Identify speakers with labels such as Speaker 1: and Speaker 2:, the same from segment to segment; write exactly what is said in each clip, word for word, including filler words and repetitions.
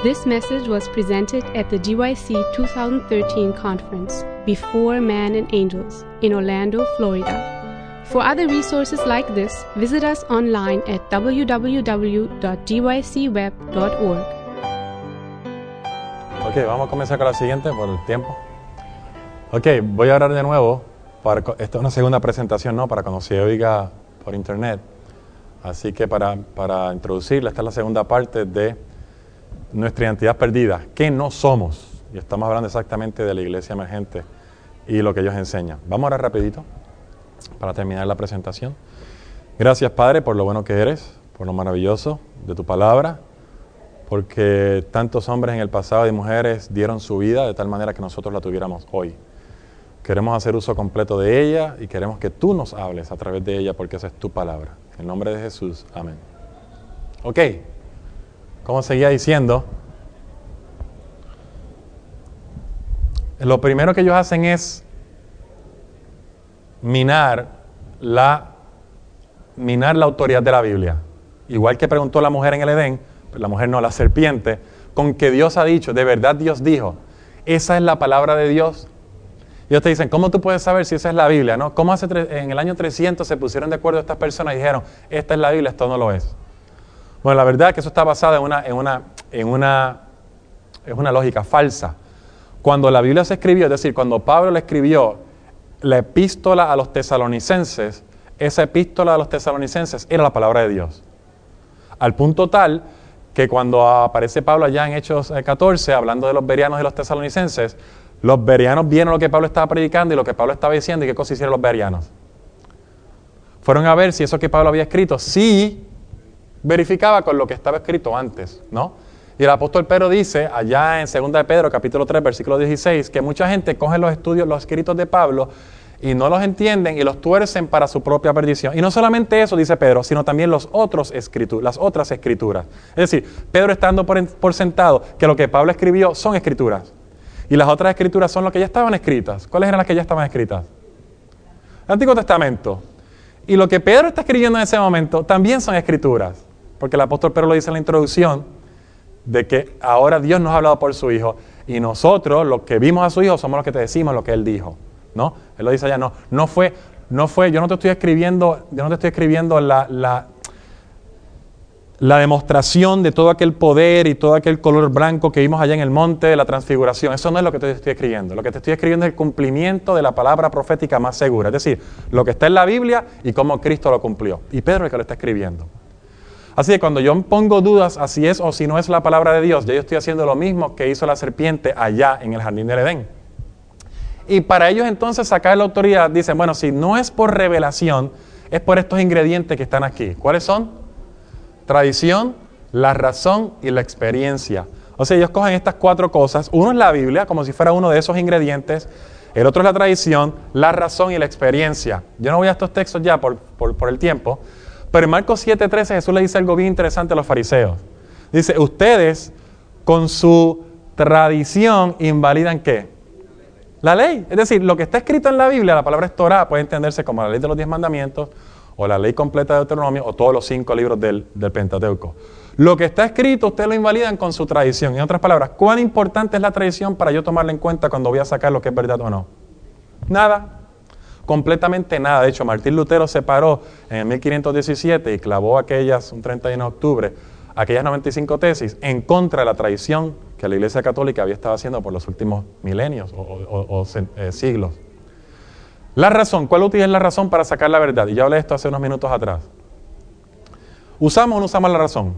Speaker 1: This message was presented at the G Y C twenty thirteen conference, Before Man and Angels, in Orlando, Florida. For other resources like this, visit us online at w w w dot g y c web dot org.
Speaker 2: Ok, vamos a comenzar con la siguiente por el tiempo. Ok, voy a hablar de nuevo. Para, esta es una segunda presentación, ¿no? Para cuando se oiga por internet. Así que para, para introducirla, esta es la segunda parte de nuestra identidad perdida. ¿Qué no somos? Y estamos hablando exactamente de la iglesia emergente y lo que ellos enseñan. Vamos ahora rapidito para terminar la presentación. Gracias, Padre, por lo bueno que eres, por lo maravilloso de tu palabra, porque tantos hombres en el pasado y mujeres dieron su vida de tal manera que nosotros la tuviéramos hoy. Queremos hacer uso completo de ella y queremos que tú nos hables a través de ella porque esa es tu palabra. En el nombre de Jesús, amén. Ok, como seguía diciendo, lo primero que ellos hacen es minar la, minar la autoridad de la Biblia. Igual que preguntó la mujer en el Edén, la mujer no, la serpiente, con que Dios ha dicho, de verdad Dios dijo, esa es la palabra de Dios. Y ellos te dicen, ¿cómo tú puedes saber si esa es la Biblia? ¿No? ¿Cómo hace tre- en el año trescientos se pusieron de acuerdo estas personas y dijeron, esta es la Biblia, esto no lo es? Bueno, la verdad es que eso está basado en una, en una, en una, es una lógica falsa. Cuando la Biblia se escribió, es decir, cuando Pablo le escribió la epístola a los tesalonicenses, esa epístola a los tesalonicenses era la palabra de Dios. Al punto tal que cuando aparece Pablo allá en Hechos catorce, hablando de los bereanos y los tesalonicenses, los bereanos vieron lo que Pablo estaba predicando y lo que Pablo estaba diciendo y qué cosa hicieron los bereanos. Fueron a ver si eso que Pablo había escrito sí verificaba con lo que estaba escrito antes, ¿no? Y el apóstol Pedro dice, allá en segunda de Pedro, capítulo tres, versículo dieciséis, que mucha gente coge los estudios, los escritos de Pablo y no los entienden y los tuercen para su propia perdición. Y no solamente eso, dice Pedro, sino también los otros escritu- las otras escrituras. Es decir, Pedro está dando por, por sentado que lo que Pablo escribió son escrituras. Y las otras escrituras son lo que ya estaban escritas. ¿Cuáles eran las que ya estaban escritas? El Antiguo Testamento. Y lo que Pedro está escribiendo en ese momento también son escrituras. Porque el apóstol Pedro lo dice en la introducción, de que ahora Dios nos ha hablado por su Hijo. Y nosotros, los que vimos a su Hijo, somos los que te decimos lo que Él dijo. ¿No? Él lo dice allá, no, no fue, no fue, yo no te estoy escribiendo, yo no te estoy escribiendo la, la, la demostración de todo aquel poder y todo aquel color blanco que vimos allá en el monte de la transfiguración. Eso no es lo que te estoy escribiendo. Lo que te estoy escribiendo es el cumplimiento de la palabra profética más segura. Es decir, lo que está en la Biblia y cómo Cristo lo cumplió. Y Pedro es el que lo está escribiendo. Así que cuando yo pongo dudas a si es o si no es la palabra de Dios, ya yo estoy haciendo lo mismo que hizo la serpiente allá en el jardín del Edén. Y para ellos entonces sacar la autoridad, dicen, bueno, si no es por revelación, es por estos ingredientes que están aquí. ¿Cuáles son? Tradición, la razón y la experiencia. O sea, ellos cogen estas cuatro cosas. Uno es la Biblia, como si fuera uno de esos ingredientes. El otro es la tradición, la razón y la experiencia. Yo no voy a estos textos ya por, por, por el tiempo. Pero en Marcos siete trece Jesús le dice algo bien interesante a los fariseos. Dice, ustedes con su tradición invalidan ¿qué? La ley. Es decir, lo que está escrito en la Biblia, la palabra es Torah, puede entenderse como la ley de los diez mandamientos, o la ley completa de Deuteronomio, o todos los cinco libros del, del Pentateuco. Lo que está escrito, ustedes lo invalidan con su tradición. En otras palabras, ¿cuán importante es la tradición para yo tomarla en cuenta cuando voy a sacar lo que es verdad o no? Nada. Completamente nada. De hecho, Martín Lutero se paró en el mil quinientos diecisiete y clavó aquellas, un treinta y uno de octubre, aquellas noventa y cinco tesis en contra de la tradición que la Iglesia Católica había estado haciendo por los últimos milenios o, o, o eh, siglos. La razón, ¿cuál utilidad es la razón para sacar la verdad? Y ya hablé de esto hace unos minutos atrás. ¿Usamos o no usamos la razón?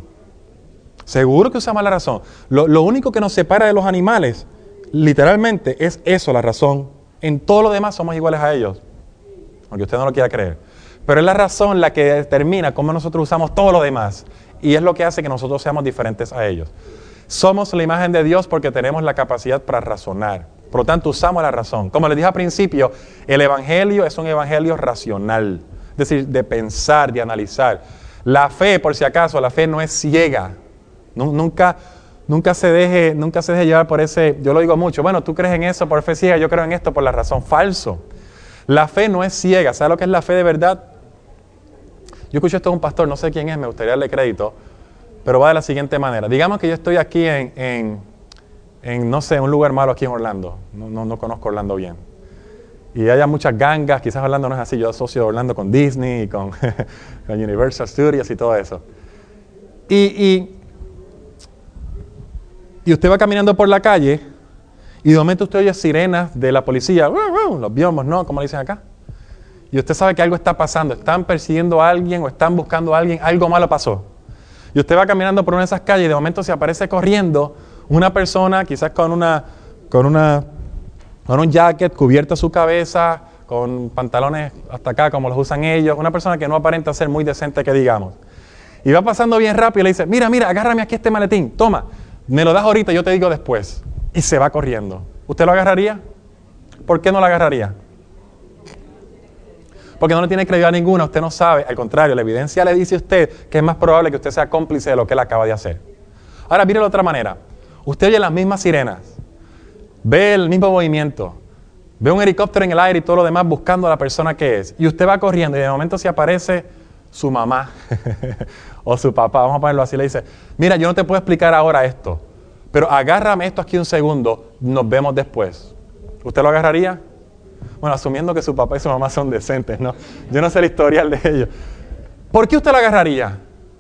Speaker 2: Seguro que usamos la razón. Lo, lo único que nos separa de los animales, literalmente, es eso, la razón. En todo lo demás somos iguales a ellos. Aunque usted no lo quiera creer. Pero es la razón la que determina cómo nosotros usamos todo lo demás. Y es lo que hace que nosotros seamos diferentes a ellos. Somos la imagen de Dios porque tenemos la capacidad para razonar. Por lo tanto, usamos la razón. Como les dije al principio, el evangelio es un evangelio racional. Es decir, de pensar, de analizar. La fe, por si acaso, la fe no es ciega. Nunca, nunca, se deje, nunca se deje llevar por ese, yo lo digo mucho, bueno, tú crees en eso por fe ciega, yo creo en esto por la razón. Falso. La fe no es ciega. ¿Sabes lo que es la fe de verdad? Yo escuché esto de un pastor, no sé quién es, me gustaría darle crédito. pero va de la siguiente manera. Digamos que yo estoy aquí en, en, en no sé, un lugar malo aquí en Orlando. No, no, no conozco Orlando bien. Y haya muchas gangas, quizás Orlando no es así. Yo asocio Orlando con Disney y con, con Universal Studios y todo eso. Y, y, y usted va caminando por la calle y de momento usted oye sirenas de la policía. Los biomos, ¿no? Como le dicen acá. Y usted sabe que algo está pasando. Están persiguiendo a alguien o están buscando a alguien. Algo malo pasó. Y usted va caminando por una de esas calles y de momento se aparece corriendo una persona, quizás con una, con una, con un jacket cubierto a su cabeza, con pantalones hasta acá como los usan ellos. Una persona que no aparenta ser muy decente, que digamos. Y va pasando bien rápido y le dice, mira, mira, agárrame aquí este maletín. Toma, me lo das ahorita, yo te digo después. Y se va corriendo. ¿Usted lo agarraría? ¿Por qué no lo agarraría? Porque no le tiene credibilidad ninguna, usted no sabe. Al contrario, la evidencia le dice a usted que es más probable que usted sea cómplice de lo que él acaba de hacer. Ahora, mire de otra manera. Usted oye las mismas sirenas, ve el mismo movimiento, ve un helicóptero en el aire y todo lo demás buscando a la persona que es. Y usted va corriendo y de momento se aparece su mamá o su papá, vamos a ponerlo así, le dice, mira, yo no te puedo explicar ahora esto, pero agárrame esto aquí un segundo, nos vemos después. ¿Usted lo agarraría? Bueno, asumiendo que su papá y su mamá son decentes, ¿no? Yo no sé el historial de ellos. ¿Por qué usted lo agarraría?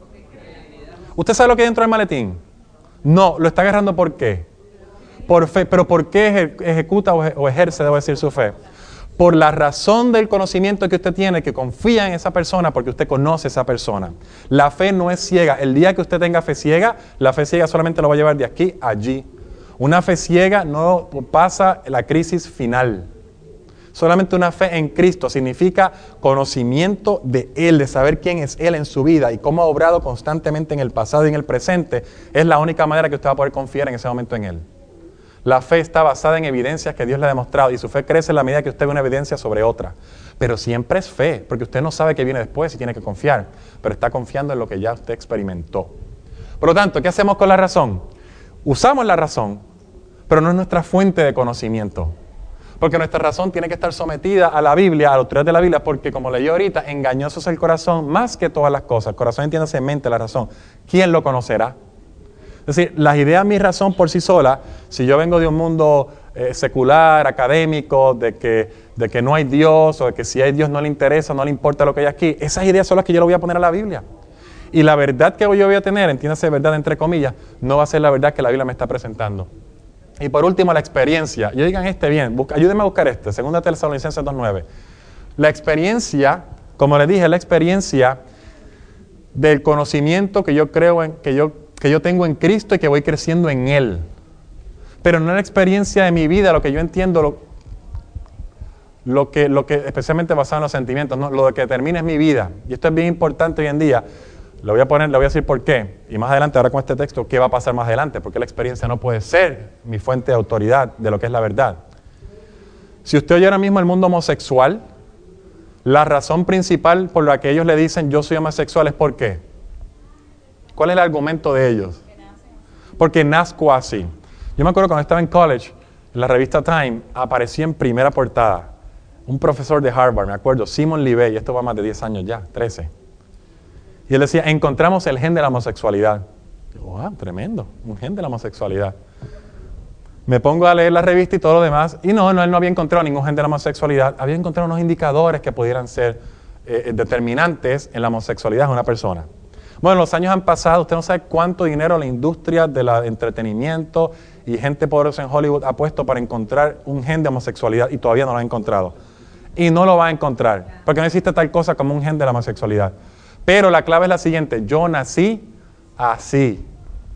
Speaker 2: ¿Usted sabe lo que hay dentro del maletín? No, lo está agarrando ¿por qué? Por fe. ¿Pero por qué ejecuta o ejerce, debo decir, su fe? Por la razón del conocimiento que usted tiene, que confía en esa persona porque usted conoce a esa persona. La fe no es ciega. El día que usted tenga fe ciega, la fe ciega solamente lo va a llevar de aquí a allí. Una fe ciega no pasa la crisis final. Solamente una fe en Cristo significa conocimiento de Él, de saber quién es Él en su vida y cómo ha obrado constantemente en el pasado y en el presente. Es la única manera que usted va a poder confiar en ese momento en Él. La fe está basada en evidencias que Dios le ha demostrado y su fe crece en la medida que usted ve una evidencia sobre otra. Pero siempre es fe, porque usted no sabe qué viene después y tiene que confiar, pero está confiando en lo que ya usted experimentó. Por lo tanto, ¿qué hacemos con la razón? Usamos la razón, pero no es nuestra fuente de conocimiento. Porque nuestra razón tiene que estar sometida a la Biblia, a la autoridad de la Biblia, porque como leyó ahorita, engañoso es el corazón más que todas las cosas. El corazón, entiéndase, mente, la razón. ¿Quién lo conocerá? Es decir, las ideas, mi razón por sí sola, si yo vengo de un mundo eh, secular, académico, de que, de que no hay Dios, o de que si hay Dios no le interesa, no le importa lo que hay aquí, esas ideas son las que yo le voy a poner a la Biblia. Y la verdad que yo voy a tener, entiéndase, verdad entre comillas, no va a ser la verdad que la Biblia me está presentando. Y por último, la experiencia. Y oigan este bien, busca, ayúdenme a buscar este, segunda Tesalonicenses dos nueve. La experiencia, como les dije, la experiencia del conocimiento que yo creo en, que yo, que yo tengo en Cristo y que voy creciendo en Él. Pero no la experiencia de mi vida, lo que yo entiendo, lo, lo, que, lo que especialmente basado en los sentimientos, ¿no? Lo que determina es mi vida. Y esto es bien importante hoy en día. Le voy a poner, le voy a decir por qué. Y más adelante, ahora con este texto, ¿qué va a pasar más adelante? Porque la experiencia no puede ser mi fuente de autoridad de lo que es la verdad. Si usted oye ahora mismo el mundo homosexual, la razón principal por la que ellos le dicen yo soy homosexual es ¿por qué? ¿Cuál es el argumento de ellos? Porque nazco así. Yo me acuerdo cuando estaba en college, en la revista Time, apareció en primera portada un profesor de Harvard, me acuerdo, Simon Libet, y esto va más de diez años ya, trece. Y él decía, encontramos el gen de la homosexualidad. Digo, ah, tremendo, un gen de la homosexualidad. Me pongo a leer la revista y todo lo demás, y no, no, él no había encontrado ningún gen de la homosexualidad, había encontrado unos indicadores que pudieran ser eh, determinantes en la homosexualidad de una persona. Bueno, los años han pasado, usted no sabe cuánto dinero la industria del entretenimiento y gente poderosa en Hollywood ha puesto para encontrar un gen de homosexualidad y todavía no lo ha encontrado. Y no lo va a encontrar, porque no existe tal cosa como un gen de la homosexualidad. Pero la clave es la siguiente, yo nací así.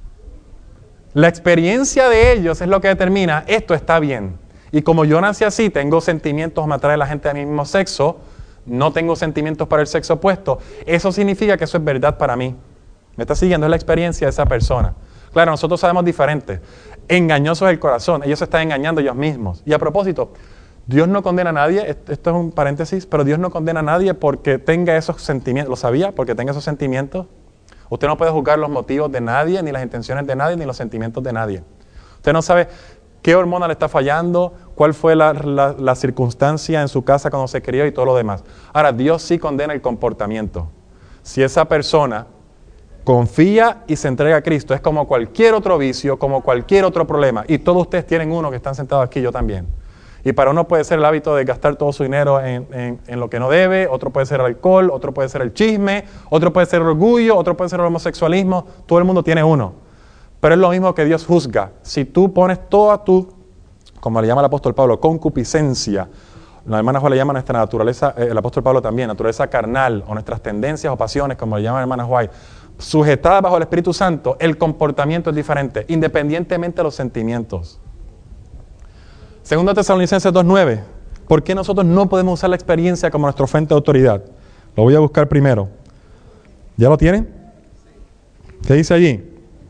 Speaker 2: La experiencia de ellos es lo que determina, esto está bien. Y como yo nací así, tengo sentimientos, me atrae la gente de mi mismo sexo, no tengo sentimientos para el sexo opuesto, eso significa que eso es verdad para mí. ¿Me está siguiendo? Es la experiencia de esa persona. Claro, nosotros sabemos diferente. Engañoso es el corazón, ellos se están engañando ellos mismos. Y a propósito, Dios no condena a nadie, esto es un paréntesis, pero Dios no condena a nadie porque tenga esos sentimientos. ¿Lo sabía? Porque tenga esos sentimientos. Usted no puede juzgar los motivos de nadie, ni las intenciones de nadie, ni los sentimientos de nadie. Usted no sabe qué hormona le está fallando, cuál fue la, la, la circunstancia en su casa cuando se crió y todo lo demás. Ahora, Dios sí condena el comportamiento. Si esa persona confía y se entrega a Cristo. Es como cualquier otro vicio, como cualquier otro problema. Y todos ustedes tienen uno que están sentados aquí, yo también. Y para uno puede ser el hábito de gastar todo su dinero en, en, en lo que no debe, otro puede ser el alcohol, otro puede ser el chisme, otro puede ser el orgullo, otro puede ser el homosexualismo. Todo el mundo tiene uno. Pero es lo mismo que Dios juzga. Si tú pones toda tu, como le llama el apóstol Pablo, concupiscencia, la hermana Juan le llama nuestra naturaleza, eh, el apóstol Pablo también, naturaleza carnal, o nuestras tendencias o pasiones, como le llama la hermana White, sujetadas bajo el Espíritu Santo, el comportamiento es diferente, independientemente de los sentimientos. Segunda Tesalonicenses dos nueve. ¿Por qué nosotros no podemos usar la experiencia como nuestra fuente de autoridad? Lo voy a buscar primero. ¿Ya lo tienen? ¿Qué dice allí?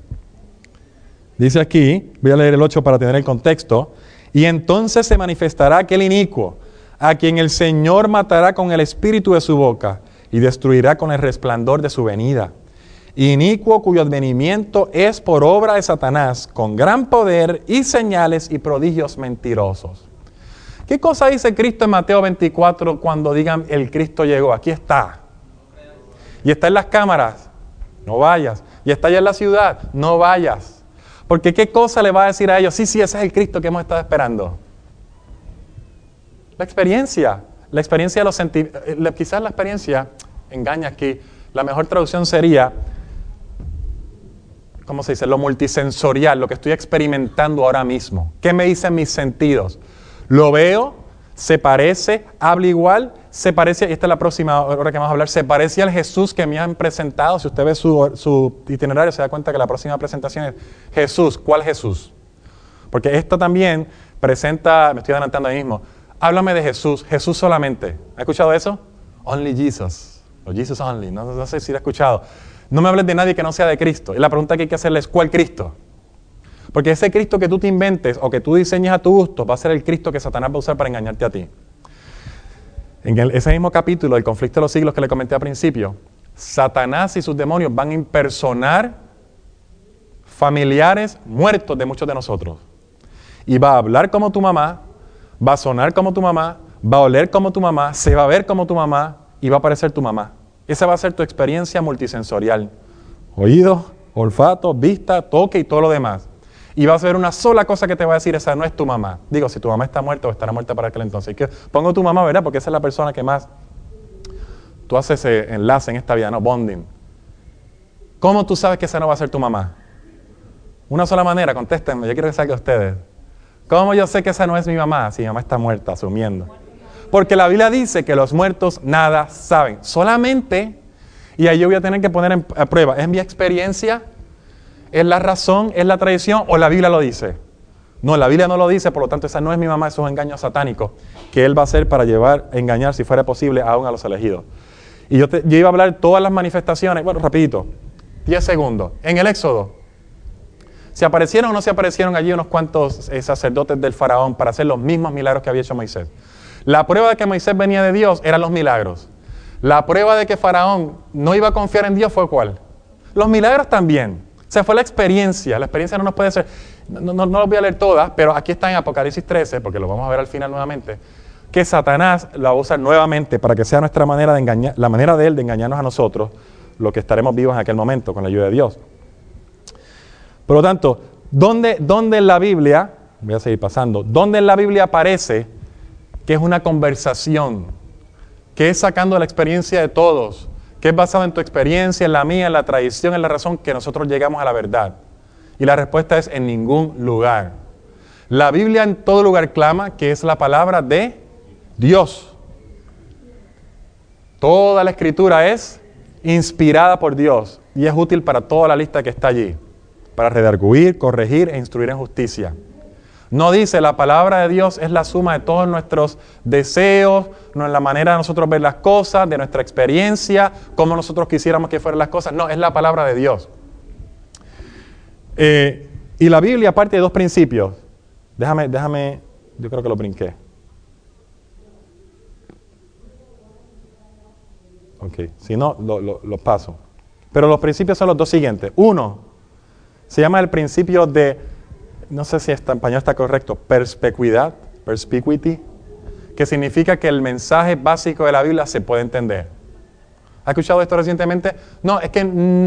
Speaker 2: Dice aquí, voy a leer el ocho para tener el contexto. Y entonces se manifestará aquel inicuo, a quien el Señor matará con el espíritu de su boca y destruirá con el resplandor de su venida. Inicuo cuyo advenimiento es por obra de Satanás, con gran poder y señales y prodigios mentirosos. ¿Qué cosa dice Cristo en Mateo veinticuatro cuando digan el Cristo llegó? Aquí está. Y está en las cámaras, no vayas. Y está allá en la ciudad, no vayas. Porque ¿qué cosa le va a decir a ellos? Sí, sí, ese es el Cristo que hemos estado esperando. La experiencia, la experiencia de los sentimientos, quizás la experiencia engaña aquí. La mejor traducción sería, ¿cómo se dice? Lo multisensorial, lo que estoy experimentando ahora mismo. ¿Qué me dicen mis sentidos? Lo veo, se parece, habla igual, se parece, y esta es la próxima hora que vamos a hablar, se parece al Jesús que me han presentado. Si usted ve su, su itinerario, se da cuenta que la próxima presentación es Jesús. ¿Cuál Jesús? Porque esto también presenta, me estoy adelantando ahí mismo, háblame de Jesús, Jesús solamente. ¿Ha escuchado eso? Only Jesus, o Jesus only, no, no sé si lo ha escuchado. No me hables de nadie que no sea de Cristo. Y la pregunta que hay que hacerle es, ¿cuál Cristo? Porque ese Cristo que tú te inventes o que tú diseñes a tu gusto va a ser el Cristo que Satanás va a usar para engañarte a ti. En el, ese mismo capítulo, el conflicto de los siglos que le comenté al principio, Satanás y sus demonios van a impersonar familiares muertos de muchos de nosotros. Y va a hablar como tu mamá, va a sonar como tu mamá, va a oler como tu mamá, se va a ver como tu mamá y va a parecer tu mamá. Esa va a ser tu experiencia multisensorial. Oído, olfato, vista, toque y todo lo demás. Y va a ser una sola cosa que te va a decir, esa no es tu mamá. Digo, si tu mamá está muerta o estará muerta para aquel entonces. Que pongo tu mamá, ¿verdad? Porque esa es la persona que más tú haces ese enlace en esta vida, ¿no? Bonding. ¿Cómo tú sabes que esa no va a ser tu mamá? Una sola manera, contéstenme, yo quiero que salga ustedes. ¿Cómo yo sé que esa no es mi mamá? Si mi mamá está muerta, asumiendo. Porque la Biblia dice que los muertos nada saben. Solamente, y ahí yo voy a tener que poner en, a prueba, ¿es mi experiencia? ¿Es la razón? ¿Es la tradición? ¿O la Biblia lo dice? No, la Biblia no lo dice, por lo tanto esa no es mi mamá, eso es un engaño satánico que él va a hacer para llevar, engañar, si fuera posible, aún a los elegidos. Y yo, te, yo iba a hablar todas las manifestaciones, bueno, rapidito, diez segundos. En el Éxodo, ¿se aparecieron o no se aparecieron allí unos cuantos eh, sacerdotes del faraón para hacer los mismos milagros que había hecho Moisés? La prueba de que Moisés venía de Dios eran los milagros. La prueba de que Faraón no iba a confiar en Dios fue ¿cuál? Los milagros también. O sea, fue la experiencia. La experiencia no nos puede ser... No, no, no los voy a leer todas, pero aquí está en Apocalipsis trece, porque lo vamos a ver al final nuevamente, que Satanás la va a usar nuevamente para que sea nuestra manera de engañar, la manera de él de engañarnos a nosotros, lo que estaremos vivos en aquel momento, con la ayuda de Dios. Por lo tanto, ¿dónde, dónde en la Biblia, voy a seguir pasando, dónde en la Biblia aparece que es una conversación, que es sacando la experiencia de todos, que es basado en tu experiencia, en la mía, en la tradición, en la razón, que nosotros llegamos a la verdad? Y la respuesta es en ningún lugar. La Biblia en todo lugar clama que es la palabra de Dios. Toda la Escritura es inspirada por Dios y es útil para toda la lista que está allí, para redarguir, corregir e instruir en justicia. No dice la palabra de Dios es la suma de todos nuestros deseos, no es la manera de nosotros ver las cosas, de nuestra experiencia, cómo nosotros quisiéramos que fueran las cosas. No, es la palabra de Dios. Eh, y la Biblia parte de dos principios. Déjame, déjame, yo creo que lo brinqué. Ok, si no, lo, lo, lo paso. Pero los principios son los dos siguientes. Uno, se llama el principio de, no sé si en español está correcto, perspicuidad, perspicuity, que significa que el mensaje básico de la Biblia se puede entender. ¿Has escuchado esto recientemente? No, es que mm,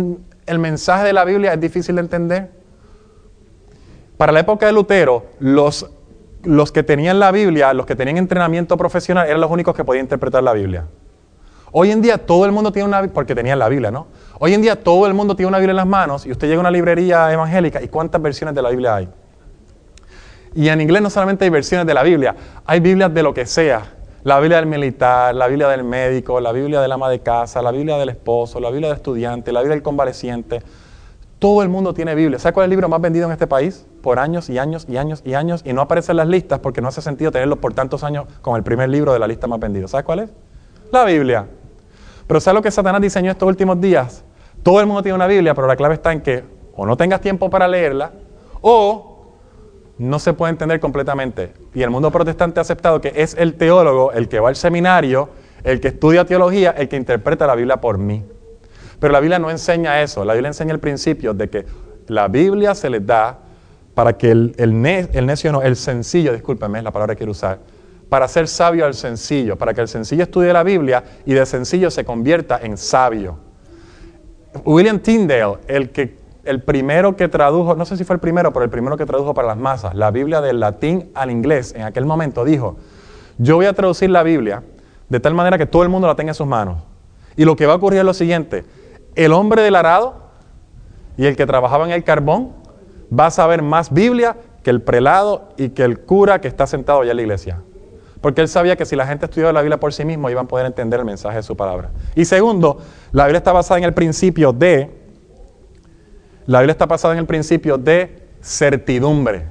Speaker 2: el mensaje de la Biblia es difícil de entender. Para la época de Lutero, los, los que tenían la Biblia, los que tenían entrenamiento profesional, eran los únicos que podían interpretar la Biblia. Hoy en día todo el mundo tiene una Biblia, porque tenían la Biblia, ¿no? Hoy en día todo el mundo tiene una Biblia en las manos y usted llega a una librería evangélica y ¿cuántas versiones de la Biblia hay? Y en inglés no solamente hay versiones de la Biblia, hay Biblias de lo que sea. La Biblia del militar, la Biblia del médico, la Biblia del ama de casa, la Biblia del esposo, la Biblia del estudiante, la Biblia del convaleciente. Todo el mundo tiene Biblia. ¿Sabe cuál es el libro más vendido en este país? Por años y años y años y años y no aparece en las listas porque no hace sentido tenerlo por tantos años como el primer libro de la lista más vendido. ¿Sabe cuál es? La Biblia. Pero ¿sabe lo que Satanás diseñó estos últimos días? Todo el mundo tiene una Biblia, pero la clave está en que o no tengas tiempo para leerla, o no se puede entender completamente. Y el mundo protestante ha aceptado que es el teólogo, el que va al seminario, el que estudia teología, el que interpreta la Biblia por mí. Pero la Biblia no enseña eso. La Biblia enseña el principio de que la Biblia se les da para que el, el, ne, el necio, no, el sencillo, discúlpenme, es la palabra que quiero usar, para ser sabio al sencillo, para que el sencillo estudie la Biblia y de sencillo se convierta en sabio. William Tyndale, el, que, el primero que tradujo, no sé si fue el primero, pero el primero que tradujo para las masas, la Biblia del latín al inglés, en aquel momento dijo, yo voy a traducir la Biblia de tal manera que todo el mundo la tenga en sus manos. Y lo que va a ocurrir es lo siguiente, el hombre del arado y el que trabajaba en el carbón va a saber más Biblia que el prelado y que el cura que está sentado allá en la iglesia. Porque él sabía que si la gente estudiaba la Biblia por sí mismo, iban a poder entender el mensaje de su palabra. Y segundo, la Biblia está basada en el principio de, la Biblia está basada en el principio de certidumbre.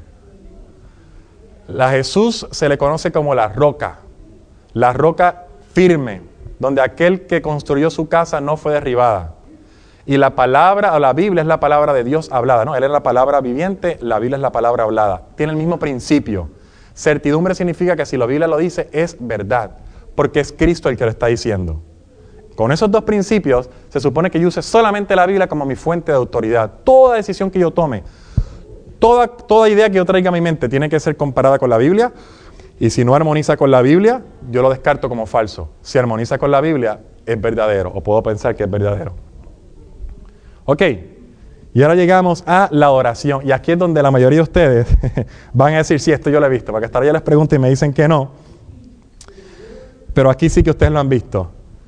Speaker 2: A Jesús se le conoce como la roca, la roca firme, donde aquel que construyó su casa no fue derribada. Y la palabra, o la Biblia es la palabra de Dios hablada, ¿no? Él es la palabra viviente, la Biblia es la palabra hablada. Tiene el mismo principio. Certidumbre significa que si la Biblia lo dice, es verdad, porque es Cristo el que lo está diciendo. Con esos dos principios, se supone que yo use solamente la Biblia como mi fuente de autoridad. Toda decisión que yo tome, toda, toda idea que yo traiga a mi mente tiene que ser comparada con la Biblia, y si no armoniza con la Biblia, yo lo descarto como falso. Si armoniza con la Biblia, es verdadero, o puedo pensar que es verdadero. Ok. Y ahora llegamos a la oración. Y aquí es donde la mayoría de ustedes van a decir, sí, esto yo lo he visto. Para que estar allá les pregunto y me dicen que no. Pero aquí sí que ustedes lo han visto.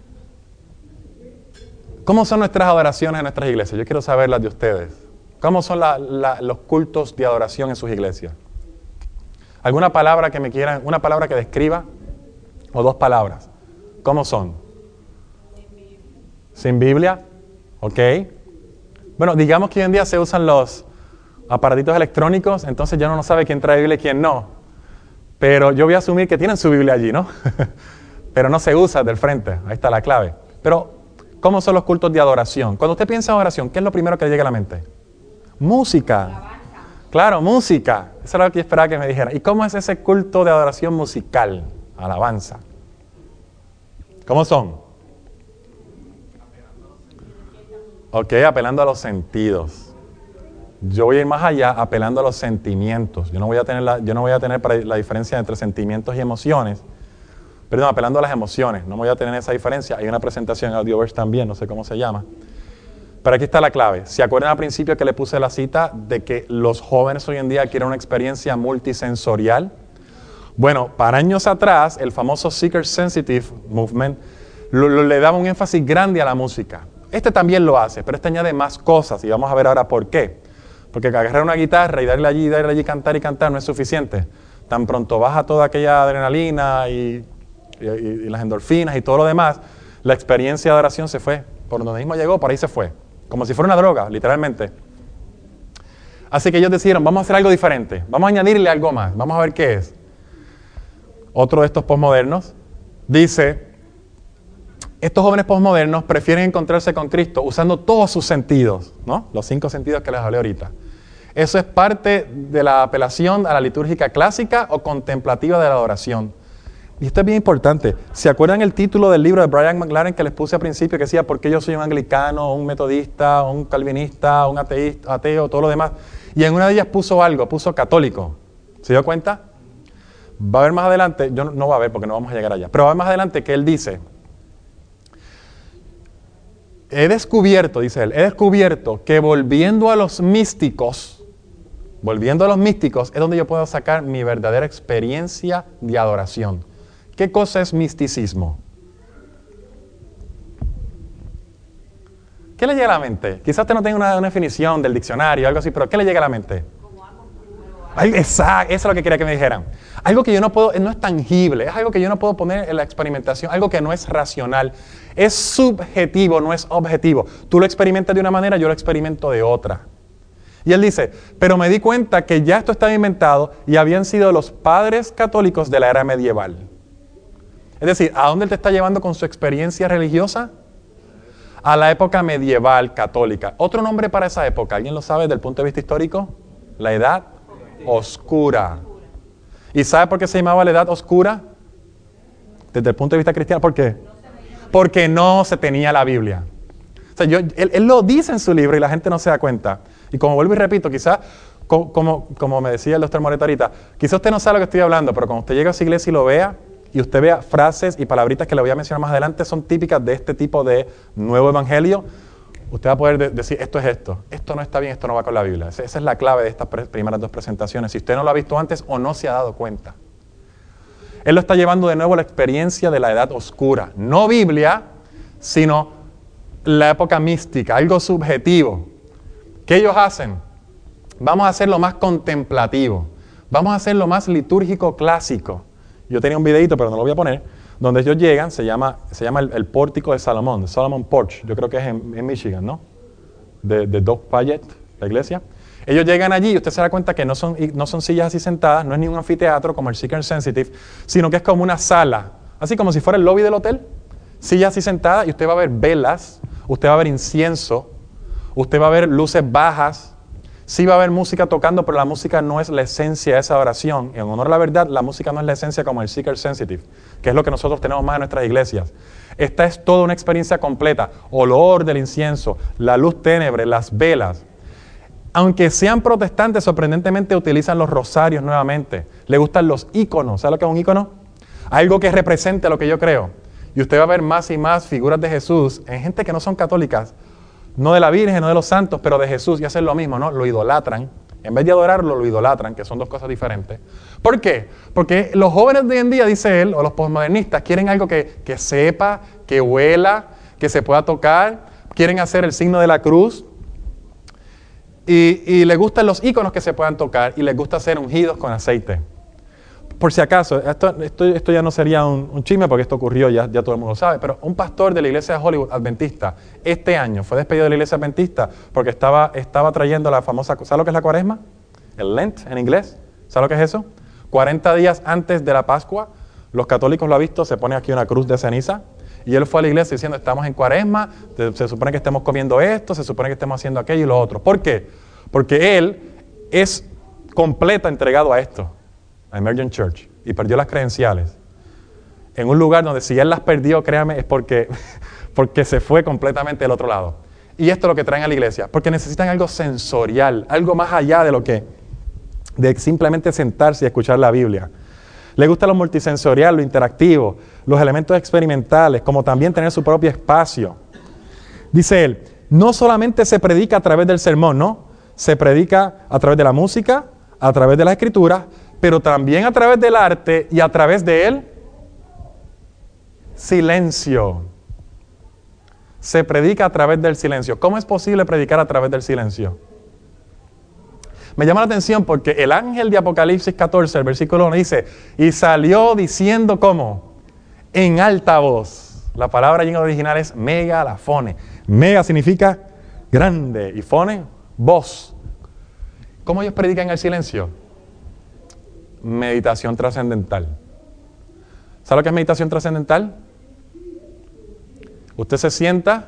Speaker 2: ¿Cómo son nuestras adoraciones en nuestras iglesias? Yo quiero saber las de ustedes. ¿Cómo son la, la, los cultos de adoración en sus iglesias? ¿Alguna palabra que me quieran, una palabra que describa? ¿O dos palabras? ¿Cómo son? Sin Biblia. ¿Sin Biblia? Ok. Bueno, digamos que hoy en día se usan los aparatitos electrónicos, entonces ya uno no sabe quién trae Biblia y quién no. Pero yo voy a asumir que tienen su Biblia allí, ¿no? Pero no se usa del frente, ahí está la clave. Pero, ¿cómo son los cultos de adoración? Cuando usted piensa en adoración, ¿qué es lo primero que le llega a la mente? Música. Alabanza. Claro, música. Eso era lo que yo esperaba que me dijera. ¿Y cómo es ese culto de adoración musical? Alabanza. ¿Cómo son? Ok, apelando a los sentidos. Yo voy a ir más allá, apelando a los sentimientos. Yo no voy a tener la, yo no voy a tener la diferencia entre sentimientos y emociones. Perdón, apelando a las emociones. No voy a tener esa diferencia. Hay una presentación en Audioverse también, no sé cómo se llama. Pero aquí está la clave. ¿Se acuerdan al principio que le puse la cita de que los jóvenes hoy en día quieren una experiencia multisensorial? Bueno, para años atrás, el famoso Seeker Sensitive Movement lo, lo, le daba un énfasis grande a la música. Este también lo hace, pero este añade más cosas y vamos a ver ahora por qué. Porque agarrar una guitarra y darle allí, darle allí, cantar y cantar no es suficiente. Tan pronto baja toda aquella adrenalina y, y, y las endorfinas y todo lo demás, la experiencia de adoración se fue. Por donde mismo llegó, por ahí se fue. Como si fuera una droga, literalmente. Así que ellos decidieron, vamos a hacer algo diferente. Vamos a añadirle algo más. Vamos a ver qué es. Otro de estos posmodernos dice... Estos jóvenes posmodernos prefieren encontrarse con Cristo usando todos sus sentidos, ¿no? Los cinco sentidos que les hablé ahorita. Eso es parte de la apelación a la litúrgica clásica o contemplativa de la adoración. Y esto es bien importante. ¿Se acuerdan el título del libro de Brian McLaren que les puse al principio que decía ¿por qué yo soy un anglicano, un metodista, un calvinista, un ateísta, ateo, todo lo demás? Y en una de ellas puso algo, puso católico. ¿Se dio cuenta? Va a haber más adelante, yo no, no va a ver porque no vamos a llegar allá, pero va a haber más adelante que él dice... he descubierto, dice él, he descubierto que volviendo a los místicos, volviendo a los místicos, es donde yo puedo sacar mi verdadera experiencia de adoración. ¿Qué cosa es misticismo? ¿Qué le llega a la mente? Quizás usted no tenga una, una definición del diccionario o algo así, pero ¿qué le llega a la mente? Como algo nuevo. Exacto, eso es lo que quería que me dijeran. Algo que yo no puedo, no es tangible, es algo que yo no puedo poner en la experimentación, algo que no es racional. Es subjetivo, no es objetivo. Tú lo experimentas de una manera, yo lo experimento de otra. Y él dice, pero me di cuenta que ya esto estaba inventado y habían sido los padres católicos de la era medieval. Es decir, ¿a dónde él te está llevando con su experiencia religiosa? A la época medieval católica. ¿Otro nombre para esa época? ¿Alguien lo sabe desde el punto de vista histórico? La edad oscura. ¿Y sabe por qué se llamaba la edad oscura? Desde el punto de vista cristiano, ¿por qué? Porque no se tenía la Biblia. O sea, yo, él, él lo dice en su libro y la gente no se da cuenta. Y como vuelvo y repito, quizás, como, como, como me decía el doctor Moreto ahorita, quizás usted no sabe lo que estoy hablando, pero cuando usted llega a su iglesia y lo vea, y usted vea frases y palabritas que le voy a mencionar más adelante, son típicas de este tipo de nuevo evangelio, usted va a poder de- decir, esto es esto, esto no está bien, esto no va con la Biblia. Esa, esa es la clave de estas pre- primeras dos presentaciones, si usted no lo ha visto antes o no se ha dado cuenta. Él lo está llevando de nuevo a la experiencia de la edad oscura, no Biblia, sino la época mística, algo subjetivo. ¿Qué ellos hacen? Vamos a hacerlo más contemplativo, vamos a hacerlo más litúrgico clásico. Yo tenía un videito, pero no lo voy a poner, donde ellos llegan, se llama, se llama el, el pórtico de Salomón, Solomon Porch, yo creo que es en, en Michigan, ¿no? De, de Doug Payette, la iglesia. Ellos llegan allí y usted se da cuenta que no son, no son sillas así sentadas, no es ni un anfiteatro como el Seeker Sensitive, sino que es como una sala, así como si fuera el lobby del hotel, sillas así sentadas y usted va a ver velas, usted va a ver incienso, usted va a ver luces bajas. Sí va a haber música tocando, pero la música no es la esencia de esa oración. En honor a la verdad, la música no es la esencia como el Seeker Sensitive, que es lo que nosotros tenemos más en nuestras iglesias. Esta es toda una experiencia completa. Olor del incienso, la luz ténebre, las velas. Aunque sean protestantes, sorprendentemente utilizan los rosarios nuevamente. Le gustan los íconos. ¿Sabe lo que es un ícono? Algo que represente lo que yo creo. Y usted va a ver más y más figuras de Jesús en gente que no son católicas. No de la Virgen, no de los santos, pero de Jesús, y hacen lo mismo, ¿no? Lo idolatran. En vez de adorarlo, lo idolatran, que son dos cosas diferentes. ¿Por qué? Porque los jóvenes de hoy en día, dice él, o los postmodernistas, quieren algo que, que sepa, que huela, que se pueda tocar, quieren hacer el signo de la cruz, y, y les gustan los íconos que se puedan tocar, y les gusta ser ungidos con aceite. Por si acaso, esto, esto, esto ya no sería un, un chisme porque esto ocurrió, ya, ya todo el mundo lo sabe, pero un pastor de la iglesia de Hollywood adventista este año fue despedido de la iglesia adventista porque estaba, estaba trayendo la famosa, ¿sabe lo que es la cuaresma? El Lent en inglés, ¿sabe lo que es eso? cuarenta días antes de la Pascua, los católicos lo han visto, se pone aquí una cruz de ceniza y él fue a la iglesia diciendo, estamos en cuaresma, se supone que estemos comiendo esto, se supone que estemos haciendo aquello y lo otro. ¿Por qué? Porque él es completa entregado a esto. A Emergent Church, y perdió las credenciales en un lugar donde si él las perdió, créame, es porque, porque se fue completamente del otro lado. Y esto es lo que traen a la iglesia, porque necesitan algo sensorial, algo más allá de lo que, de simplemente sentarse y escuchar la Biblia. Le gusta lo multisensorial, lo interactivo, los elementos experimentales, como también tener su propio espacio. Dice él, no solamente se predica a través del sermón, ¿no? Se predica a través de la música, a través de las escrituras, pero también a través del arte y a través de él, silencio. Se predica a través del silencio. ¿Cómo es posible predicar a través del silencio? Me llama la atención porque el ángel de Apocalipsis catorce, el versículo uno dice, y salió diciendo ¿cómo? En alta voz. La palabra en original es megalafone. Mega significa grande y fone, voz. ¿Cómo ellos predican el silencio? Meditación trascendental. ¿Sabe lo que es meditación trascendental? Usted se sienta,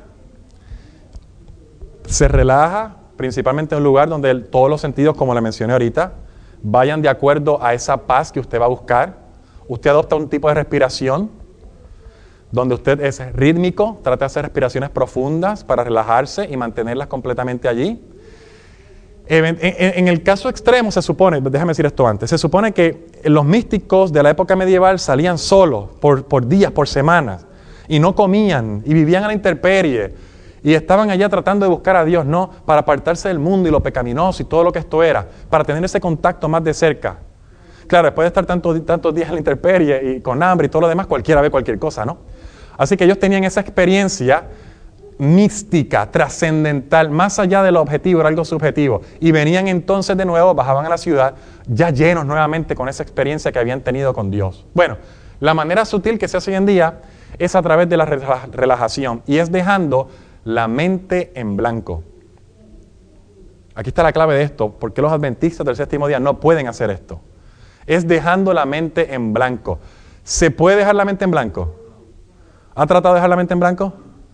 Speaker 2: se relaja, principalmente en un lugar donde el, todos los sentidos, como le mencioné ahorita, vayan de acuerdo a esa paz que usted va a buscar. Usted adopta un tipo de respiración donde usted es rítmico, trata de hacer respiraciones profundas para relajarse y mantenerlas completamente allí. En, en, en el caso extremo se supone, déjame decir esto antes, se supone que los místicos de la época medieval salían solos por, por días, por semanas, y no comían, y vivían a la intemperie, Y estaban allá tratando de buscar a Dios, no para apartarse del mundo y lo pecaminoso y todo lo que esto era, para tener ese contacto más de cerca. Claro, después de estar tantos, tantos días en la intemperie y con hambre y todo lo demás, cualquiera ve cualquier cosa, ¿no? Así que ellos tenían esa experiencia mística, trascendental, más allá del objetivo, era algo subjetivo. Y venían entonces de nuevo, bajaban a la ciudad, ya llenos nuevamente con esa experiencia que habían tenido con Dios. Bueno, la manera sutil que se hace hoy en día es a través de la relajación y es dejando la mente en blanco. Aquí está la clave de esto, porque los adventistas del séptimo día no pueden hacer esto. Es dejando la mente en blanco. ¿Se puede dejar la mente en blanco? ¿Ha tratado de dejar la mente en blanco?